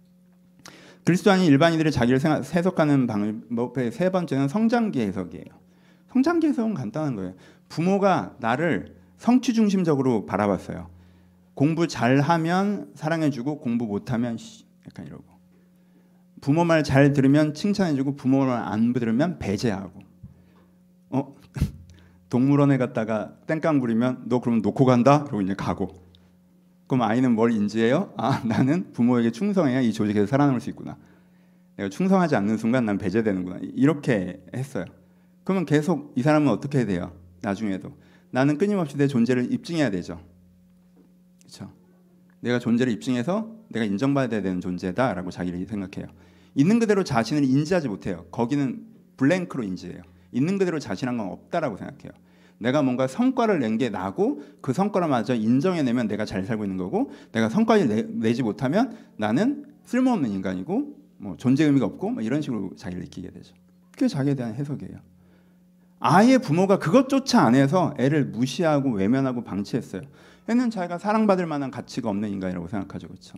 그리스도 아닌 일반인들이 자기를 생각, 해석하는 방법의 세 번째는 성장기 해석이에요. 성장기 해석은 간단한 거예요. 부모가 나를 성취 중심적으로 바라봤어요. 공부 잘하면 사랑해주고 공부 못하면 약간 이러고 부모 말 잘 들으면 칭찬해주고 부모 말 안 들으면 배제하고 어? 동물원에 갔다가 땡깡 부리면 너 그러면 놓고 간다? 그러고 이제 가고 그럼 아이는 뭘 인지해요? 아 나는 부모에게 충성해야 이 조직에서 살아남을 수 있구나. 내가 충성하지 않는 순간 난 배제되는구나. 이렇게 했어요. 그러면 계속 이 사람은 어떻게 해야 돼요? 나중에도 나는 끊임없이 내 존재를 입증해야 되죠. 그렇죠? 내가 존재를 입증해서 내가 인정받아야 되는 존재다라고 자기를 생각해요. 있는 그대로 자신을 인지하지 못해요. 거기는 블랭크로 인지해요. 있는 그대로 자신한 건 없다라고 생각해요. 내가 뭔가 성과를 낸 게 나고 그 성과마저 인정해내면 내가 잘 살고 있는 거고 내가 성과를 내, 내지 못하면 나는 쓸모없는 인간이고 뭐 존재 의미가 없고 뭐 이런 식으로 자기를 느끼게 되죠. 그게 자기에 대한 해석이에요. 아예 부모가 그것조차 안 해서 애를 무시하고 외면하고 방치했어요. 애는 자기가 사랑받을 만한 가치가 없는 인간이라고 생각하죠. 그렇죠?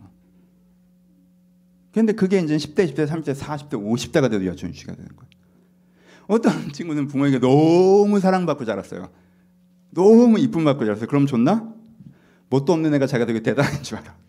그런데 그게 이제 십 대, 이십 대, 삼십 대, 사십 대, 오십 대가 돼도 여전히 유지가 되는 거예요. 어떤 친구는 부모에게 너무 사랑받고 자랐어요. 너무 이쁨 받고 자랐어요. 그럼 좋나? 뭣도 없는 애가 자기가 되게 대단한 줄 알아.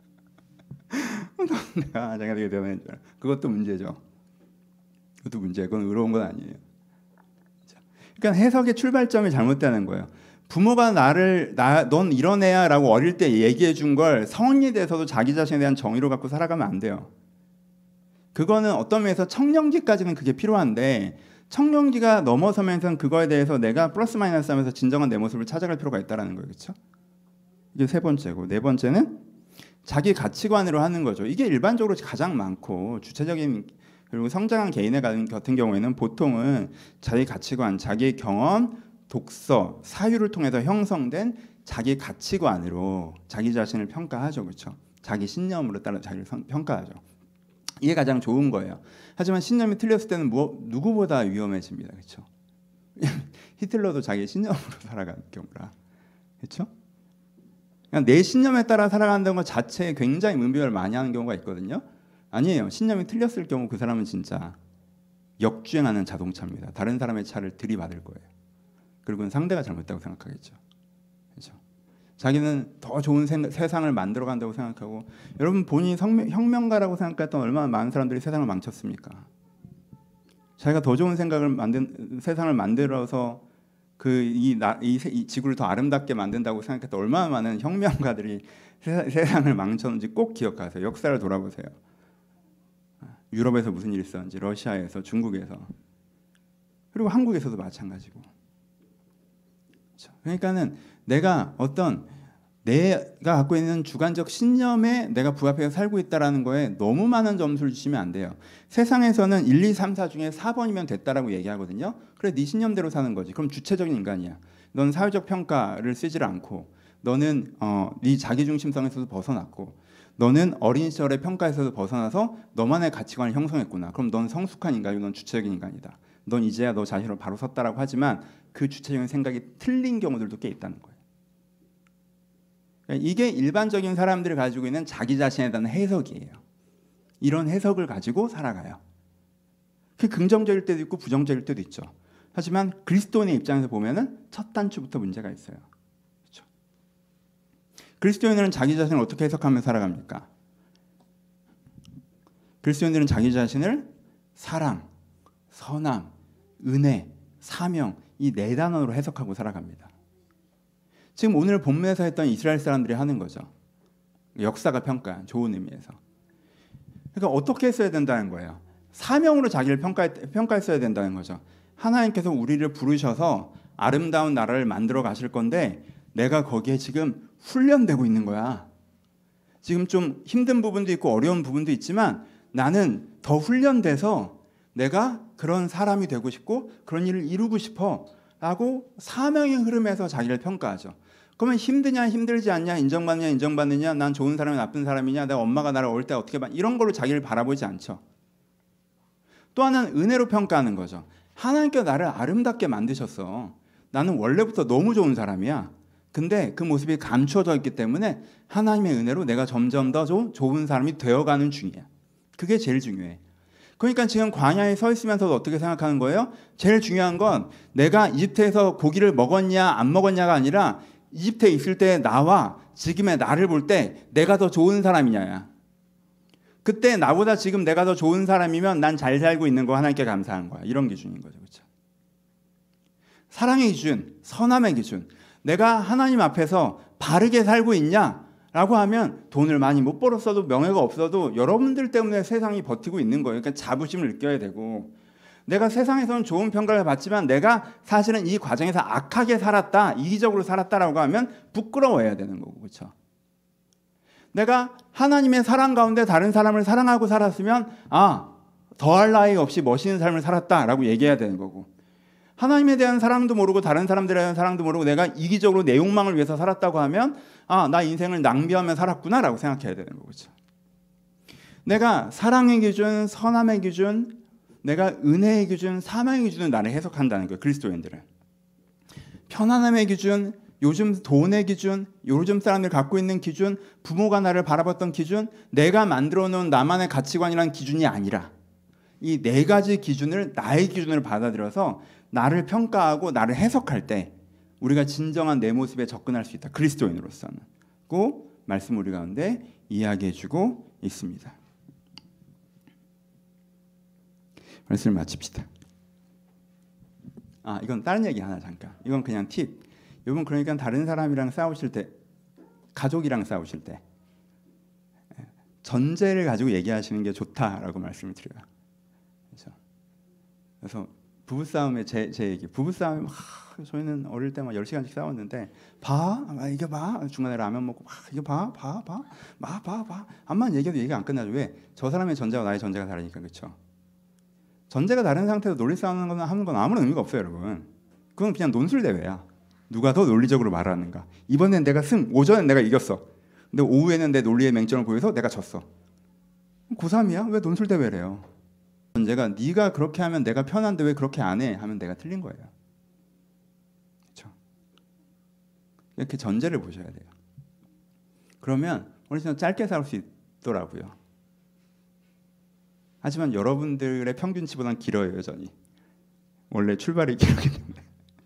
내가 자기가 되게 대단한 줄 알아. 그것도 문제죠. 그것도 문제예요. 그건 의로운 건 아니에요. 그러니까 해석의 출발점이 잘못되는 거예요. 부모가 나를 나, 넌 이런 애야 라고 어릴 때 얘기해 준 걸 성인이 돼서도 자기 자신에 대한 정의로 갖고 살아가면 안 돼요. 그거는 어떤 면에서 청년기까지는 그게 필요한데 청년기가 넘어서면서 그거에 대해서 내가 플러스 마이너스 하면서 진정한 내 모습을 찾아갈 필요가 있다는 거예요. 그렇죠? 이게 세 번째고 네 번째는 자기 가치관으로 하는 거죠. 이게 일반적으로 가장 많고 주체적인 그리고 성장한 개인의 같은 경우에는 보통은 자기 가치관, 자기 경험, 독서, 사유를 통해서 형성된 자기 가치관으로 자기 자신을 평가하죠. 그렇죠? 자기 신념으로 따라 자기를 평가하죠. 이게 가장 좋은 거예요. 하지만 신념이 틀렸을 때는 뭐, 누구보다 위험해집니다. 그렇죠? 히틀러도 자기 신념으로 살아가는 경우라. 그렇죠? 그냥 내 신념에 따라 살아간다는 것 자체에 굉장히 문비를 많이 하는 경우가 있거든요. 아니에요. 신념이 틀렸을 경우 그 사람은 진짜 역주행하는 자동차입니다. 다른 사람의 차를 들이받을 거예요. 그리고 상대가 잘못했다고 생각하겠죠. 그렇죠? 자기는 더 좋은 생, 세상을 만들어 간다고 생각하고, 여러분 본인이 성명, 혁명가라고 생각했던 얼마나 많은 사람들이 세상을 망쳤습니까? 자기가 더 좋은 생각을 만든 세상을 만들어서 그 이 이 이 지구를 더 아름답게 만든다고 생각했던 얼마나 많은 혁명가들이 세, 세상을 망쳤는지 꼭 기억하세요. 역사를 돌아보세요. 유럽에서 무슨 일이 있었는지, 러시아에서, 중국에서, 그리고 한국에서도 마찬가지고. 그러니까는 내가 어떤 내가 갖고 있는 주관적 신념에 내가 부합해서 살고 있다라는 거에 너무 많은 점수를 주시면 안 돼요. 세상에서는 일, 이, 삼, 사 중에 사 번이면 됐다라고 얘기하거든요. 그래, 네 신념대로 사는 거지. 그럼 주체적인 인간이야. 넌 사회적 평가를 쓰질 않고, 너는 어, 네 자기중심성에서도 벗어났고, 너는 어린 시절의 평가에서도 벗어나서 너만의 가치관을 형성했구나. 그럼 넌 성숙한 인간이고 넌 주체적인 인간이다. 넌 이제야 너 자신으로 바로 섰다라고 하지만 그 주체적인 생각이 틀린 경우들도 꽤 있다는 거예요. 이게 일반적인 사람들이 가지고 있는 자기 자신에 대한 해석이에요. 이런 해석을 가지고 살아가요. 그게 긍정적일 때도 있고 부정적일 때도 있죠. 하지만 그리스도인의 입장에서 보면은 첫 단추부터 문제가 있어요. 그렇죠? 그리스도인들은 자기 자신을 어떻게 해석하며 살아갑니까? 그리스도인들은 자기 자신을 사랑, 선함, 은혜, 사명, 이 네 단어로 해석하고 살아갑니다. 지금 오늘 본문에서 했던 이스라엘 사람들이 하는 거죠. 역사가 평가한 좋은 의미에서. 그러니까 어떻게 했어야 된다는 거예요. 사명으로 자기를 평가, 평가했어야 된다는 거죠. 하나님께서 우리를 부르셔서 아름다운 나라를 만들어 가실 건데 내가 거기에 지금 훈련되고 있는 거야. 지금 좀 힘든 부분도 있고 어려운 부분도 있지만 나는 더 훈련돼서 내가 그런 사람이 되고 싶고 그런 일을 이루고 싶어 라고 사명의 흐름에서 자기를 평가하죠. 그러면 힘드냐 힘들지 않냐, 인정받느냐 인정받느냐, 난 좋은 사람이 나쁜 사람이냐, 내가 엄마가 나를 어릴 때 어떻게 봐, 이런 걸로 자기를 바라보지 않죠. 또 하나는 은혜로 평가하는 거죠. 하나님께서 나를 아름답게 만드셨어. 나는 원래부터 너무 좋은 사람이야. 근데 그 모습이 감추어져 있기 때문에 하나님의 은혜로 내가 점점 더 좋은 사람이 되어가는 중이야. 그게 제일 중요해. 그러니까 지금 광야에 서 있으면서도 어떻게 생각하는 거예요? 제일 중요한 건 내가 이집트에서 고기를 먹었냐 안 먹었냐가 아니라 이집트에 있을 때 나와 지금의 나를 볼 때 내가 더 좋은 사람이냐야. 그때 나보다 지금 내가 더 좋은 사람이면 난 잘 살고 있는 거 하나님께 감사한 거야. 이런 기준인 거죠. 그렇죠? 사랑의 기준, 선함의 기준. 내가 하나님 앞에서 바르게 살고 있냐? 라고 하면 돈을 많이 못 벌었어도 명예가 없어도 여러분들 때문에 세상이 버티고 있는 거예요. 그러니까 자부심을 느껴야 되고, 내가 세상에서는 좋은 평가를 받지만 내가 사실은 이 과정에서 악하게 살았다, 이기적으로 살았다라고 하면 부끄러워해야 되는 거고, 그렇죠? 내가 하나님의 사랑 가운데 다른 사람을 사랑하고 살았으면 아, 더할 나위 없이 멋있는 삶을 살았다라고 얘기해야 되는 거고, 하나님에 대한 사랑도 모르고 다른 사람들에 대한 사랑도 모르고 내가 이기적으로 내 욕망을 위해서 살았다고 하면 아, 나 인생을 낭비하며 살았구나라고 생각해야 되는 거죠. 그렇죠? 내가 사랑의 기준, 선함의 기준, 내가 은혜의 기준, 사명의 기준을 나를 해석한다는 거예요. 그리스도인들은. 편안함의 기준, 요즘 돈의 기준, 요즘 사람들 갖고 있는 기준, 부모가 나를 바라봤던 기준, 내가 만들어 놓은 나만의 가치관이라는 기준이 아니라 이 네 가지 기준을 나의 기준으로 받아들여서 나를 평가하고 나를 해석할 때 우리가 진정한 내 모습에 접근할 수 있다. 그리스도인으로서는. 고 말씀 우리 가운데 이야기해주고 있습니다. 말씀을 마칩시다. 아, 이건 다른 얘기 하나 잠깐. 이건 그냥 팁. 여러분 그러니까 다른 사람이랑 싸우실 때, 가족이랑 싸우실 때 전제를 가지고 얘기하시는 게 좋다라고 말씀을 드려요. 그래서, 그래서 부부싸움에 제, 제 얘기. 부부싸움에 막 저희는 어릴 때 막 열 시간씩 싸웠는데 봐, 아, 이게 봐. 중간에 라면 먹고 막 이게 봐, 봐, 봐, 봐, 봐, 봐. 암만 얘기해도 얘기가 안 끝나죠. 왜? 저 사람의 전제와 나의 전제가 다르니까. 그렇죠? 전제가 다른 상태에서 논리 싸우는 건 하는 건 아무런 의미가 없어요, 여러분. 그건 그냥 논술 대회야. 누가 더 논리적으로 말하는가. 이번엔 내가 승, 오전엔 내가 이겼어. 근데 오후에는 내 논리의 맹점을 보여서 내가 졌어. 고삼이야? 왜 논술 대회래요? 전제가 네가 그렇게 하면 내가 편한데 왜 그렇게 안 해? 하면 내가 틀린 거예요. 그렇죠? 이렇게 전제를 보셔야 돼요. 그러면 우리 좀 짧게 살 수 있더라고요. 하지만 여러분들의 평균치보다는 길어요, 여전히. 원래 출발이 길기 때문에.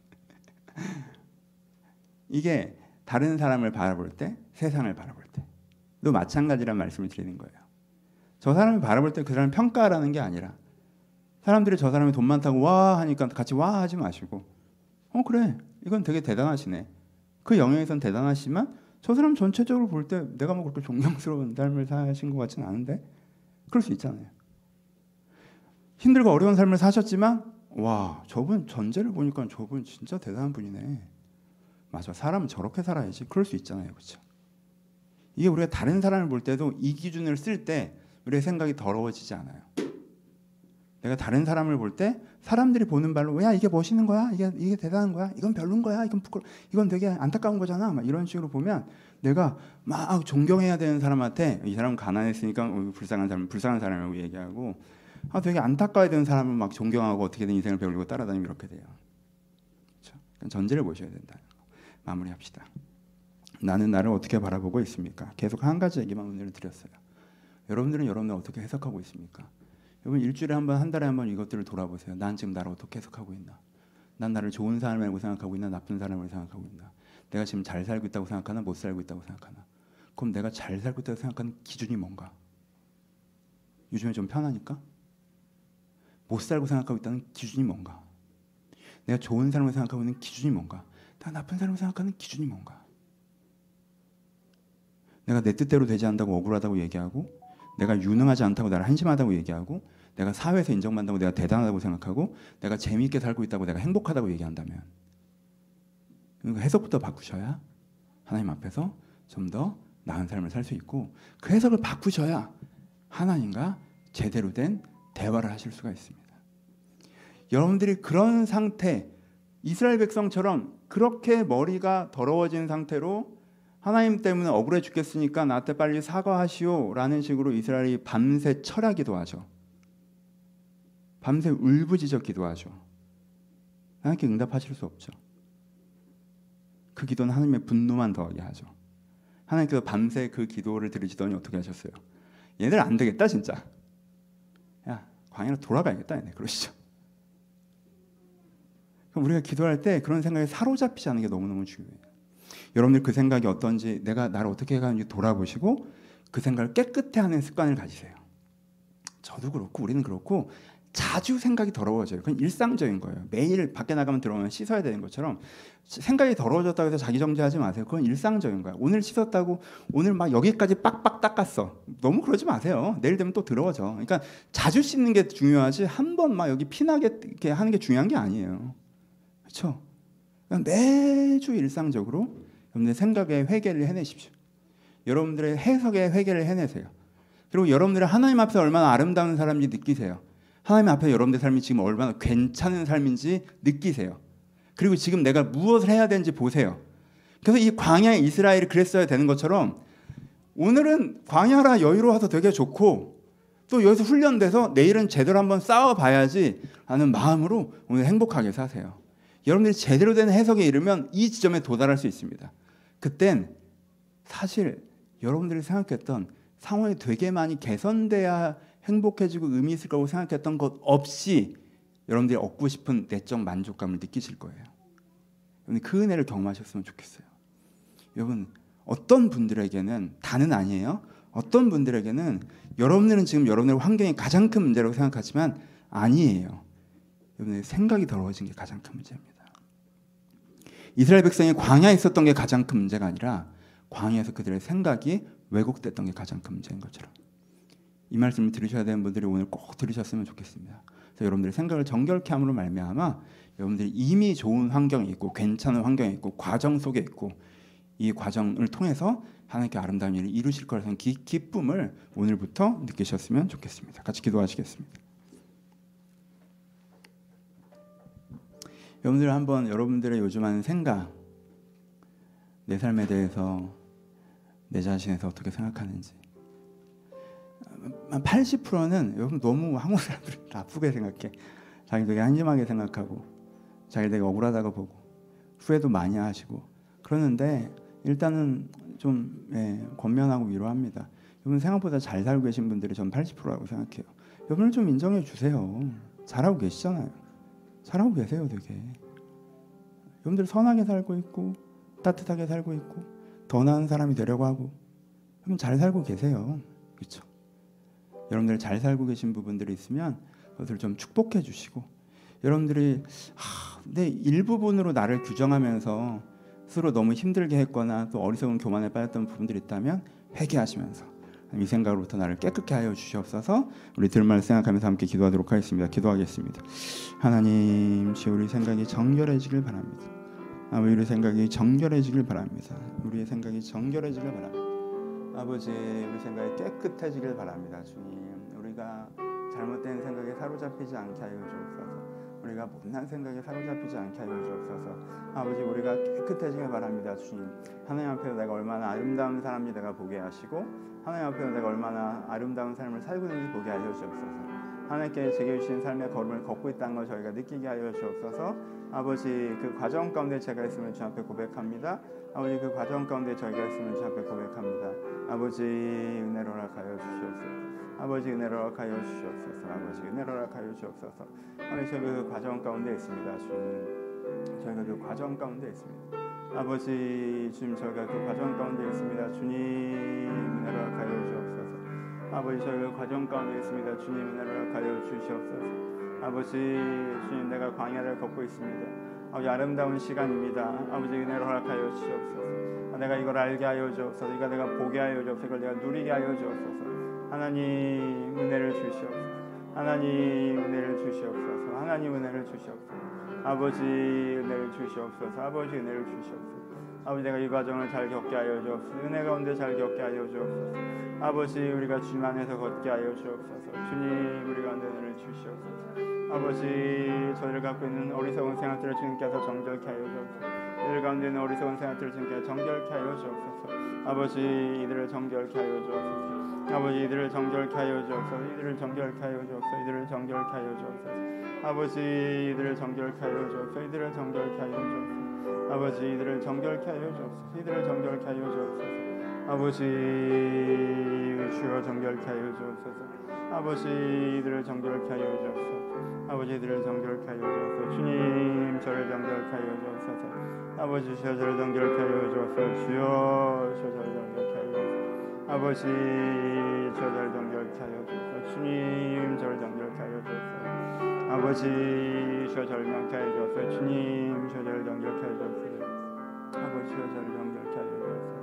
이게 다른 사람을 바라볼 때, 세상을 바라볼 때도 마찬가지란 말씀을 드리는 거예요. 저 사람을 바라볼 때 그 사람 평가라는 게 아니라 사람들이 저 사람이 돈 많다고 와 하니까 같이 와 하지 마시고 어 그래 이건 되게 대단하시네. 그 영역에선 대단하시지만 저 사람 전체적으로 볼 때 내가 뭐 그렇게 존경스러운 삶을 사신 것 같지는 않은데 그럴 수 있잖아요. 힘들고 어려운 삶을 사셨지만 와 저분 전제를 보니까 저분 진짜 대단한 분이네. 맞아 사람은 저렇게 살아야지. 그럴 수 있잖아요. 그렇죠? 이게 우리가 다른 사람을 볼 때도 이 기준을 쓸 때 우리의 생각이 더러워지지 않아요. 내가 다른 사람을 볼 때 사람들이 보는 발로 야 이게 멋있는 거야? 이게 이게 대단한 거야? 이건 별론 거야? 이건 부끄러 이건 되게 안타까운 거잖아. 막 이런 식으로 보면 내가 막 존경해야 되는 사람한테 이 사람은 가난했으니까 어, 불쌍한 사람 불쌍한 사람이라고 얘기하고 아 되게 안타까워야 되는 사람을 막 존경하고 어떻게든 인생을 배우려고 따라다니면 이렇게 돼요. 그렇죠? 전제를 보셔야 된다. 마무리합시다. 나는 나를 어떻게 바라보고 있습니까? 계속 한 가지 얘기만 오늘 드렸어요. 여러분들은 여러분을 어떻게 해석하고 있습니까? 여러분 일주일에 한 번, 한 달에 한 번 이것들을 돌아보세요. 난 지금 나를 어떻게 해석하고 있나? 난 나를 좋은 사람이라고 생각하고 있나? 나쁜 사람이라고 생각하고 있나? 내가 지금 잘 살고 있다고 생각하나? 못 살고 있다고 생각하나? 그럼 내가 잘 살고 있다고 생각하는 기준이 뭔가? 요즘에 좀 편하니까? 못 살고 생각하고 있다는 기준이 뭔가? 내가 좋은 사람을 생각하고 있는 기준이 뭔가? 내가 나쁜 사람을 생각하는 기준이 뭔가? 내가 내 뜻대로 되지 않는다고 억울하다고 얘기하고 내가 유능하지 않다고 나를 한심하다고 얘기하고 내가 사회에서 인정받는다고 내가 대단하다고 생각하고 내가 재미있게 살고 있다고 내가 행복하다고 얘기한다면 해석부터 바꾸셔야 하나님 앞에서 좀 더 나은 삶을 살 수 있고 그 해석을 바꾸셔야 하나님과 제대로 된 대화를 하실 수가 있습니다. 여러분들이 그런 상태 이스라엘 백성처럼 그렇게 머리가 더러워진 상태로 하나님 때문에 억울해 죽겠으니까 나한테 빨리 사과하시오 라는 식으로 이스라엘이 밤새 철야 기도하죠. 밤새 울부짖어 기도하죠. 하나님께 응답하실 수 없죠. 그 기도는 하나님의 분노만 더하게 하죠. 하나님께서 밤새 그 기도를 들으시더니 어떻게 하셨어요? 얘들 안 되겠다 진짜. 야 광야로 돌아가야겠다 얘네 그러시죠. 그럼 우리가 기도할 때 그런 생각에 사로잡히지 않는 게 너무너무 중요해요. 여러분들 그 생각이 어떤지 내가 나를 어떻게 해가는지 돌아보시고 그 생각을 깨끗해하는 습관을 가지세요. 저도 그렇고 우리는 그렇고 자주 생각이 더러워져요. 그건 일상적인 거예요. 매일 밖에 나가면 들어오면 씻어야 되는 것처럼 생각이 더러워졌다고 해서 자기 정죄하지 마세요. 그건 일상적인 거야. 오늘 씻었다고 오늘 막 여기까지 빡빡 닦았어. 너무 그러지 마세요. 내일 되면 또 더러워져. 그러니까 자주 씻는 게 중요하지 한 번 막 여기 피나게 이렇게 하는 게 중요한 게 아니에요. 그렇죠? 매주 일상적으로 여러분들의 생각의 회개를 해내십시오. 여러분들의 해석의 회개를 해내세요. 그리고 여러분들이 하나님 앞에서 얼마나 아름다운 사람인지 느끼세요. 하나님 앞에 여러분들의 삶이 지금 얼마나 괜찮은 삶인지 느끼세요. 그리고 지금 내가 무엇을 해야 되는지 보세요. 그래서 이 광야의 이스라엘이 그랬어야 되는 것처럼 오늘은 광야라 여유로워서 되게 좋고 또 여기서 훈련돼서 내일은 제대로 한번 싸워봐야지 하는 마음으로 오늘 행복하게 사세요. 여러분들이 제대로 된 해석에 이르면 이 지점에 도달할 수 있습니다. 그땐 사실 여러분들이 생각했던 상황이 되게 많이 개선돼야 행복해지고 의미 있을 거라고 생각했던 것 없이 여러분들이 얻고 싶은 내적 만족감을 느끼실 거예요. 여러분 그 은혜를 경험하셨으면 좋겠어요. 여러분 어떤 분들에게는 다는 아니에요. 어떤 분들에게는 여러분들은 지금 여러분의 환경이 가장 큰 문제라고 생각하지만 아니에요. 여러분의 생각이 더러워진 게 가장 큰 문제입니다. 이스라엘 백성이 광야에 있었던 게 가장 큰 문제가 아니라 광야에서 그들의 생각이 왜곡됐던 게 가장 큰 문제인 것처럼 이 말씀을 들으셔야 되는 분들이 오늘 꼭 들으셨으면 좋겠습니다. 그래서 여러분들의 생각을 정결케 함으로 말미암아 여러분들이 이미 좋은 환경에 있고 괜찮은 환경에 있고 과정 속에 있고 이 과정을 통해서 하나님께 아름다운 일을 이루실 거라는 기, 기쁨을 오늘부터 느끼셨으면 좋겠습니다. 같이 기도하시겠습니다. 여러분들 한번 여러분들의 요즘 하는 생각, 내 삶에 대해서 내 자신에서 어떻게 생각하는지. 팔십 퍼센트는 여러분 너무 한국 사람들을 나쁘게 생각해. 자기 되게 한심하게 생각하고 자기 되게 억울하다고 보고 후회도 많이 하시고 그러는데 일단은 좀 예, 권면하고 위로합니다. 여러분 생각보다 잘 살고 계신 분들이 전 팔십 퍼센트라고 생각해요. 여러분을 좀 인정해 주세요. 잘하고 계시잖아요. 잘하고 계세요 되게. 여러분들 선하게 살고 있고 따뜻하게 살고 있고 더 나은 사람이 되려고 하고 여러분 잘 살고 계세요. 그렇죠? 여러분들 잘 살고 계신 부분들이 있으면 그것을 좀 축복해 주시고 여러분들이 하, 내 일부분으로 나를 규정하면서 스스로 너무 힘들게 했거나 또 어리석은 교만에 빠졌던 부분들이 있다면 회개하시면서 이 생각으로부터 나를 깨끗게 하여 주시옵소서. 우리 들말 생각하면서 함께 기도하도록 하겠습니다. 기도하겠습니다. 하나님, 주여 우리 생각이 정결해지길 바랍니다. 아버지 우리 생각이 정결해지길 바랍니다. 우리의 생각이 정결해지길 바랍니다. 아버지 우리 생각이 깨끗해지길 바랍니다. 주님 우리가 잘못된 생각에 사로잡히지 않게 하여 주옵소서. 우리가 못난 생각에 사로잡히지 않게 하여 주옵소서. 아버지 우리가 깨끗해지길 바랍니다. 주님 하나님 앞에서 내가 얼마나 아름다운 사람이 내가 보게 하시고 하나님 앞에서 내가 얼마나 아름다운 삶을 살고 있는지 보게 하여 주옵소서. 하나님께 제게 주신 삶의 걸음을 걷고 있다는 걸 저희가 느끼게 하여 주옵소서. 아버지 그 과정 가운데 제가 있음을 주 앞에 고백합니다. 아버지 그 과정 가운데 저희가 있음을 주 앞에 고백합니다. 아버지 은혜로 허락하여 주시옵소서. 아버지 은혜로 허락하여 주시옵소서. 아버지 은혜로 허락하여 주옵소서. 아버지 저희가 그 과정 가운데 있습니다. 주님 저희가 그 과정 가운데 있습니다. 아버지 주님 저희가 그 과정 가운데 있습니다. 주님 은혜로 허락하여 주옵소서. 아버지 저희가 그 과정 가운데 있습니다. 주님 은혜로 허락하여 주시옵소서. 아버지 주님 내가 광야를 걷고 있습니다. 아버지 아름다운 시간입니다. 아버지 은혜로 허락하여 주시옵소서. 내가 이걸 알게 하여 주옵소서. 이거 내가 보게 하여 주옵소서. 이걸 내가 누리게 하여 주옵소서. 하나님 은혜를 주시옵소서. 하나님 은혜를 주시옵소서. 하나님 은혜를 주시옵소서. 아버지 은혜를 주시옵소서. 아버지 은혜를 주시옵소서. 아버지 내가 이 과정을 잘 겪게 하여 주옵소서. 은혜 가운데 잘 겪게 하여 주옵소서. 아버지 우리가 주님 안에서 걷게 하여 주옵소서. 주님 우리 가운데 은혜를 주시옵소서. 아버지 저희를 갖고 있는 어리석은 생각들을 주님께서 정결케 하여 주옵소서. 이들 가운데 있는 어리석은 생각들을 주님께서 정결케 하여 주옵소서. 아버지 이들을 정결케 하여 주옵소서. 아버지 이들을 정결케 하여 주옵소서. 이들을 정결케 하여 주옵소서. 이들을 정결케 하여 주옵소서. 아버지 이들을 정결케 하여 주옵소서. 이들을 정결케 하여 주옵소서. 아버지 이들을 정결케 하여 주옵소서. 이들을 정결케 하여 주옵소서. 아버지 주여 정결케 하여 주옵소서. 아버지 이들을 정결케 하여 주옵소서. 아버지 이들을 정결케 하여 주옵소서. 주님 저를 정결케 하여 주옵소서. 아버지 주여 저를 정결케 하여 주옵소서. 주여 주여 저를 정결케 하여 주옵소서. 아버지 주여 저를 정결케 하여 주옵소서. 주님 저를 정결케 하여 주옵소서. 아버지 주여 저를 정결케 하여 주옵소서. 주님 주여 저를 정결케 하여 주옵소서. 아버지 주여 저를 정결케 하여 주옵소서.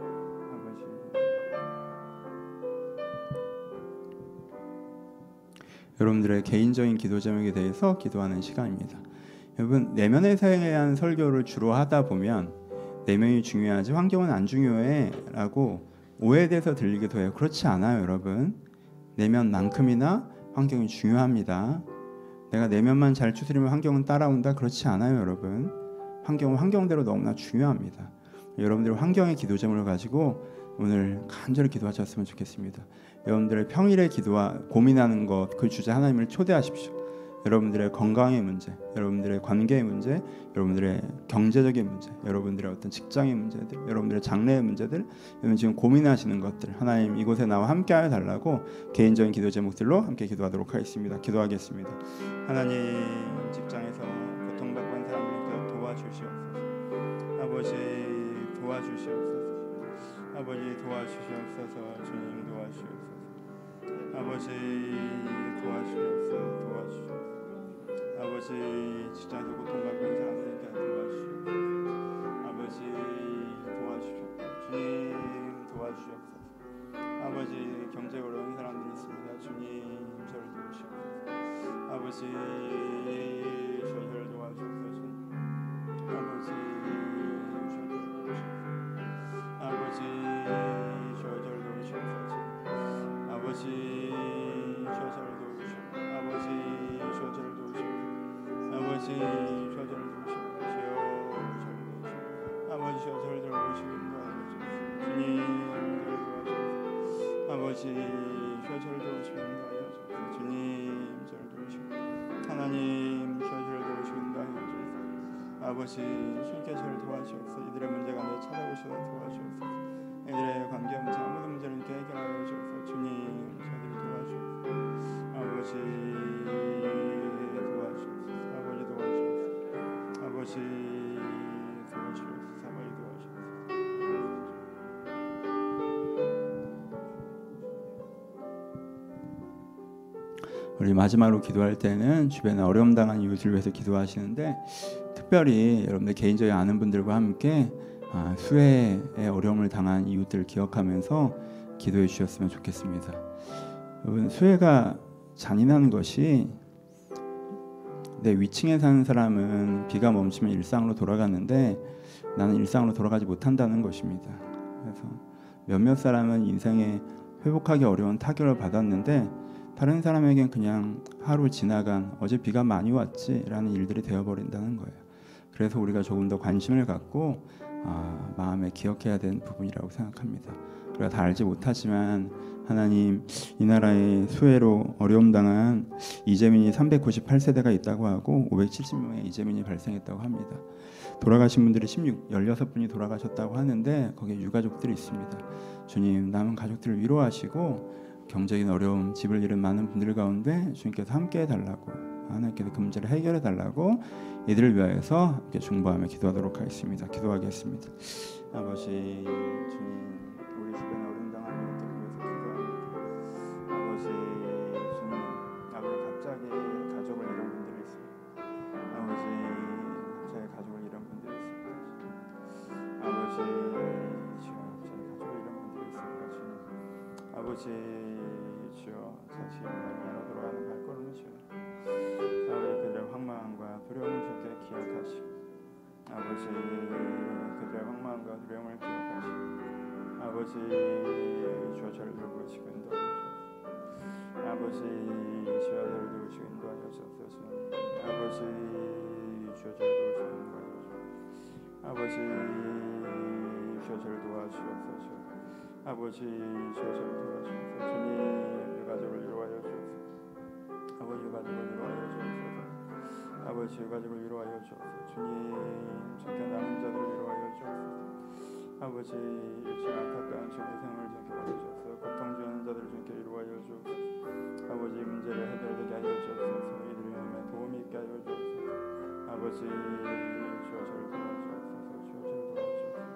여러분들의 개인적인 기도 제목에 대해서 기도하는 시간입니다. 여러분 내면에서 대한 설교를 주로 하다 보면 내면이 중요하지 환경은 안 중요해 라고 오해돼서 들리기도 해요. 그렇지 않아요 여러분. 내면만큼이나 환경이 중요합니다. 내가 내면만 잘 추스리면 환경은 따라온다. 그렇지 않아요 여러분. 환경은 환경대로 너무나 중요합니다. 여러분들의 환경의 기도 제목을 가지고 오늘 간절히 기도하셨으면 좋겠습니다. 여러분들의 평일의 기도와 고민하는 것 그 주제 하나님을 초대하십시오. 여러분들의 건강의 문제, 여러분들의 관계의 문제, 여러분들의 경제적인 문제, 여러분들의 어떤 직장의 문제들, 여러분들의 장래의 문제들, 여러분 지금 고민하시는 것들 하나님 이곳에 나와 함께하여 달라고 개인적인 기도 제목들로 함께 기도하도록 하겠습니다. 기도하겠습니다. 하나님 직장에서 고통받고 있는 사람들을 도와주시옵소서. 아버지 도와주시옵소서. 아버지 도와주시옵소서. 주님 도와주시옵소서. 아버지 도와주시옵소서. 도와주시옵소서. 아버지 직장에서 고통받고 있는 사람들에게 도와주시옵소서. 아버지 도와주시옵소서. 주님 도와주시옵소서. 아버지 경제가 어려운 사람들이 있습니다. 주님 저를 도우시옵소서. 아버지 저를 도와주옵소서. 아버지 아버지 저를 도우시옵소서. 아버지 저를 도우시옵소서. 아버지 저를 도우시옵소서. 아버지 저를 도우시옵소서. 주님 저를 도와주옵소서. 아버지 주여 저를 도우시고 인도하여 주옵소서. 주님 저를 도우시고 하나님 주여 저를 도우시고 인도하여 주옵소서. 아버지 주님께 저를 도와주옵소서. 이들의 문제가 내 찾아오셔서 도와주옵소서. 이들의 관계 문제 모든 문제를 이렇게 해결하여 주옵소서. 주님 저들을 도와주옵소서. 아버지 도와주옵소서. 아버지 도와주옵소서. 아버지 도와주옵소서. 아버지 도와주옵소서. 우리 마지막으로 기도할 때는 주변에 어려움 당한 이웃을 위해서 기도하시는데, 특별히 여러분들 개인적인 아는 분들과 함께 수해에 어려움을 당한 이웃들을 기억하면서 기도해 주셨으면 좋겠습니다. 여러분, 수해가 잔인한 것이, 내 위층에 사는 사람은 비가 멈추면 일상으로 돌아가는데 나는 일상으로 돌아가지 못한다는 것입니다. 그래서 몇몇 사람은 인생에 회복하기 어려운 타격을 받았는데 다른 사람에겐 그냥 하루 지나간 어제 비가 많이 왔지라는 일들이 되어버린다는 거예요. 그래서 우리가 조금 더 관심을 갖고 아, 마음에 기억해야 되는 부분이라고 생각합니다. 우리가 다 알지 못하지만 하나님, 이 나라에 수해로 어려움 당한 이재민이 삼백구십팔 세대가 있다고 하고 오백칠십 명의 이재민이 발생했다고 합니다. 돌아가신 분들이 십육, 십육 분이 돌아가셨다고 하는데 거기에 유가족들이 있습니다. 주님, 남은 가족들을 위로하시고 경제적인 어려움, 집을 잃은 많은 분들 가운데 주님께서 함께 해달라고, 하나님께서 그 문제를 해결해 달라고 이들을 위하여서 함께 중보하며 기도하도록 하겠습니다. 기도하겠습니다. 아버지 주님, 우리 주변에 어려움 당한 이웃들을 위해서 기도합니다. 아버지 주님, 아버지 갑자기 가족을 잃은 분들이 있습니다. 아버지 갑자기 가족을 잃은 분들이 있습니다. 아버지 주여, 갑자기 가족을 잃은 분들이 있습니다. 주님, 아버지 주여, 자식이 나로 돌아가는 발걸음을 주여, 아버지 그들의 황망함과 두려움을 주께 기억하시고, 아버지 그들의 황망함과 두려움을 기억하시고, 아버지 주여 저를 도우시고 인도하여 주옵소서. 아버지 주여 저를 도우시고 인도하여 주옵소서. 아버지 주여 저를 도우시고 인도하여 주옵소서. 아버지 주여 저를 도와주옵소서. 아버지 주여 저를 도와주옵소서. 주님, 유가족을 위로하여 주옵소서. 아버지 유가족을 위로하여 주옵소서. 아버지 유가족을 위로하여 주옵소서. 주님, 주께 남은 자들을 위로하여 주옵소서. 아버지 육신 안타까운 주의 생을 주께 받으셔서 고통 주는 자들을 주께 위로하여 주옵소서. 아버지 문제를 해결되게 하여 주옵소서. 이들의 마음에 도움이 있게 하여 주옵소서. 아버지 주여 저를 도와주옵소서. 주여 저를 도와주옵소서.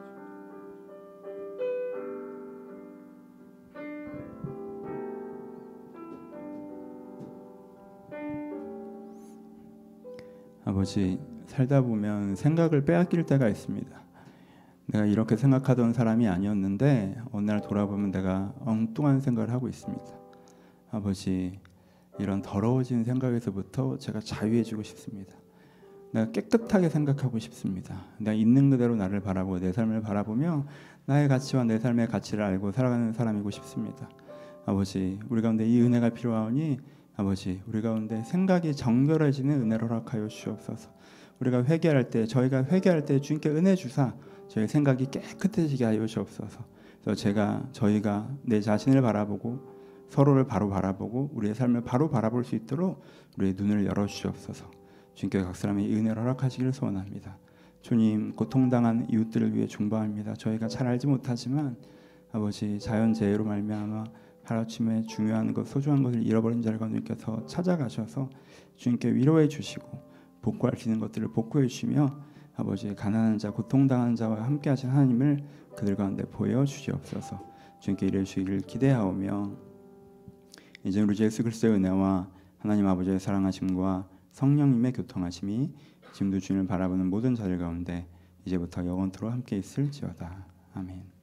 아버지, 살다 보면 생각을 빼앗길 때가 있습니다. 내가 이렇게 생각하던 사람이 아니었는데 어느 날 돌아보면 내가 엉뚱한 생각을 하고 있습니다. 아버지, 이런 더러워진 생각에서부터 제가 자유해지고 싶습니다. 내가 깨끗하게 생각하고 싶습니다. 내가 있는 그대로 나를 바라보고 내 삶을 바라보며 나의 가치와 내 삶의 가치를 알고 살아가는 사람이고 싶습니다. 아버지, 우리 가운데 이 은혜가 필요하오니 아버지, 우리 가운데 생각이 정결해지는 은혜를 허락하여 주옵소서. 우리가 회개할 때, 저희가 회개할 때 주님께 은혜 주사 저희 생각이 깨끗해지게 하여 주옵소서. 그래서 제가, 저희가 내 자신을 바라보고 서로를 바로 바라보고 우리의 삶을 바로 바라볼 수 있도록 우리의 눈을 열어 주옵소서. 주님께 각 사람의 은혜를 허락하시기를 소원합니다. 주님, 고통당한 이웃들을 위해 중보합니다. 저희가 잘 알지 못하지만 아버지, 자연재해로 말미암아 하루아침에 중요한 것, 소중한 것을 잃어버린 자를 주님께서 찾아가셔서 주님께 위로해 주시고 복구할 수 있는 것들을 복구해 주시며 아버지, 가난한 자, 고통당하는 자와 함께 하신 하나님을 그들 가운데 보여주시옵소서. 주님께 이루어 주시기를 기대하오며 이제 우리 주 예수 그리스도의 은혜와 하나님 아버지의 사랑하심과 성령님의 교통하심이 지금도 주님을 바라보는 모든 자들 가운데 이제부터 영원토록 함께 있을지어다. 아멘.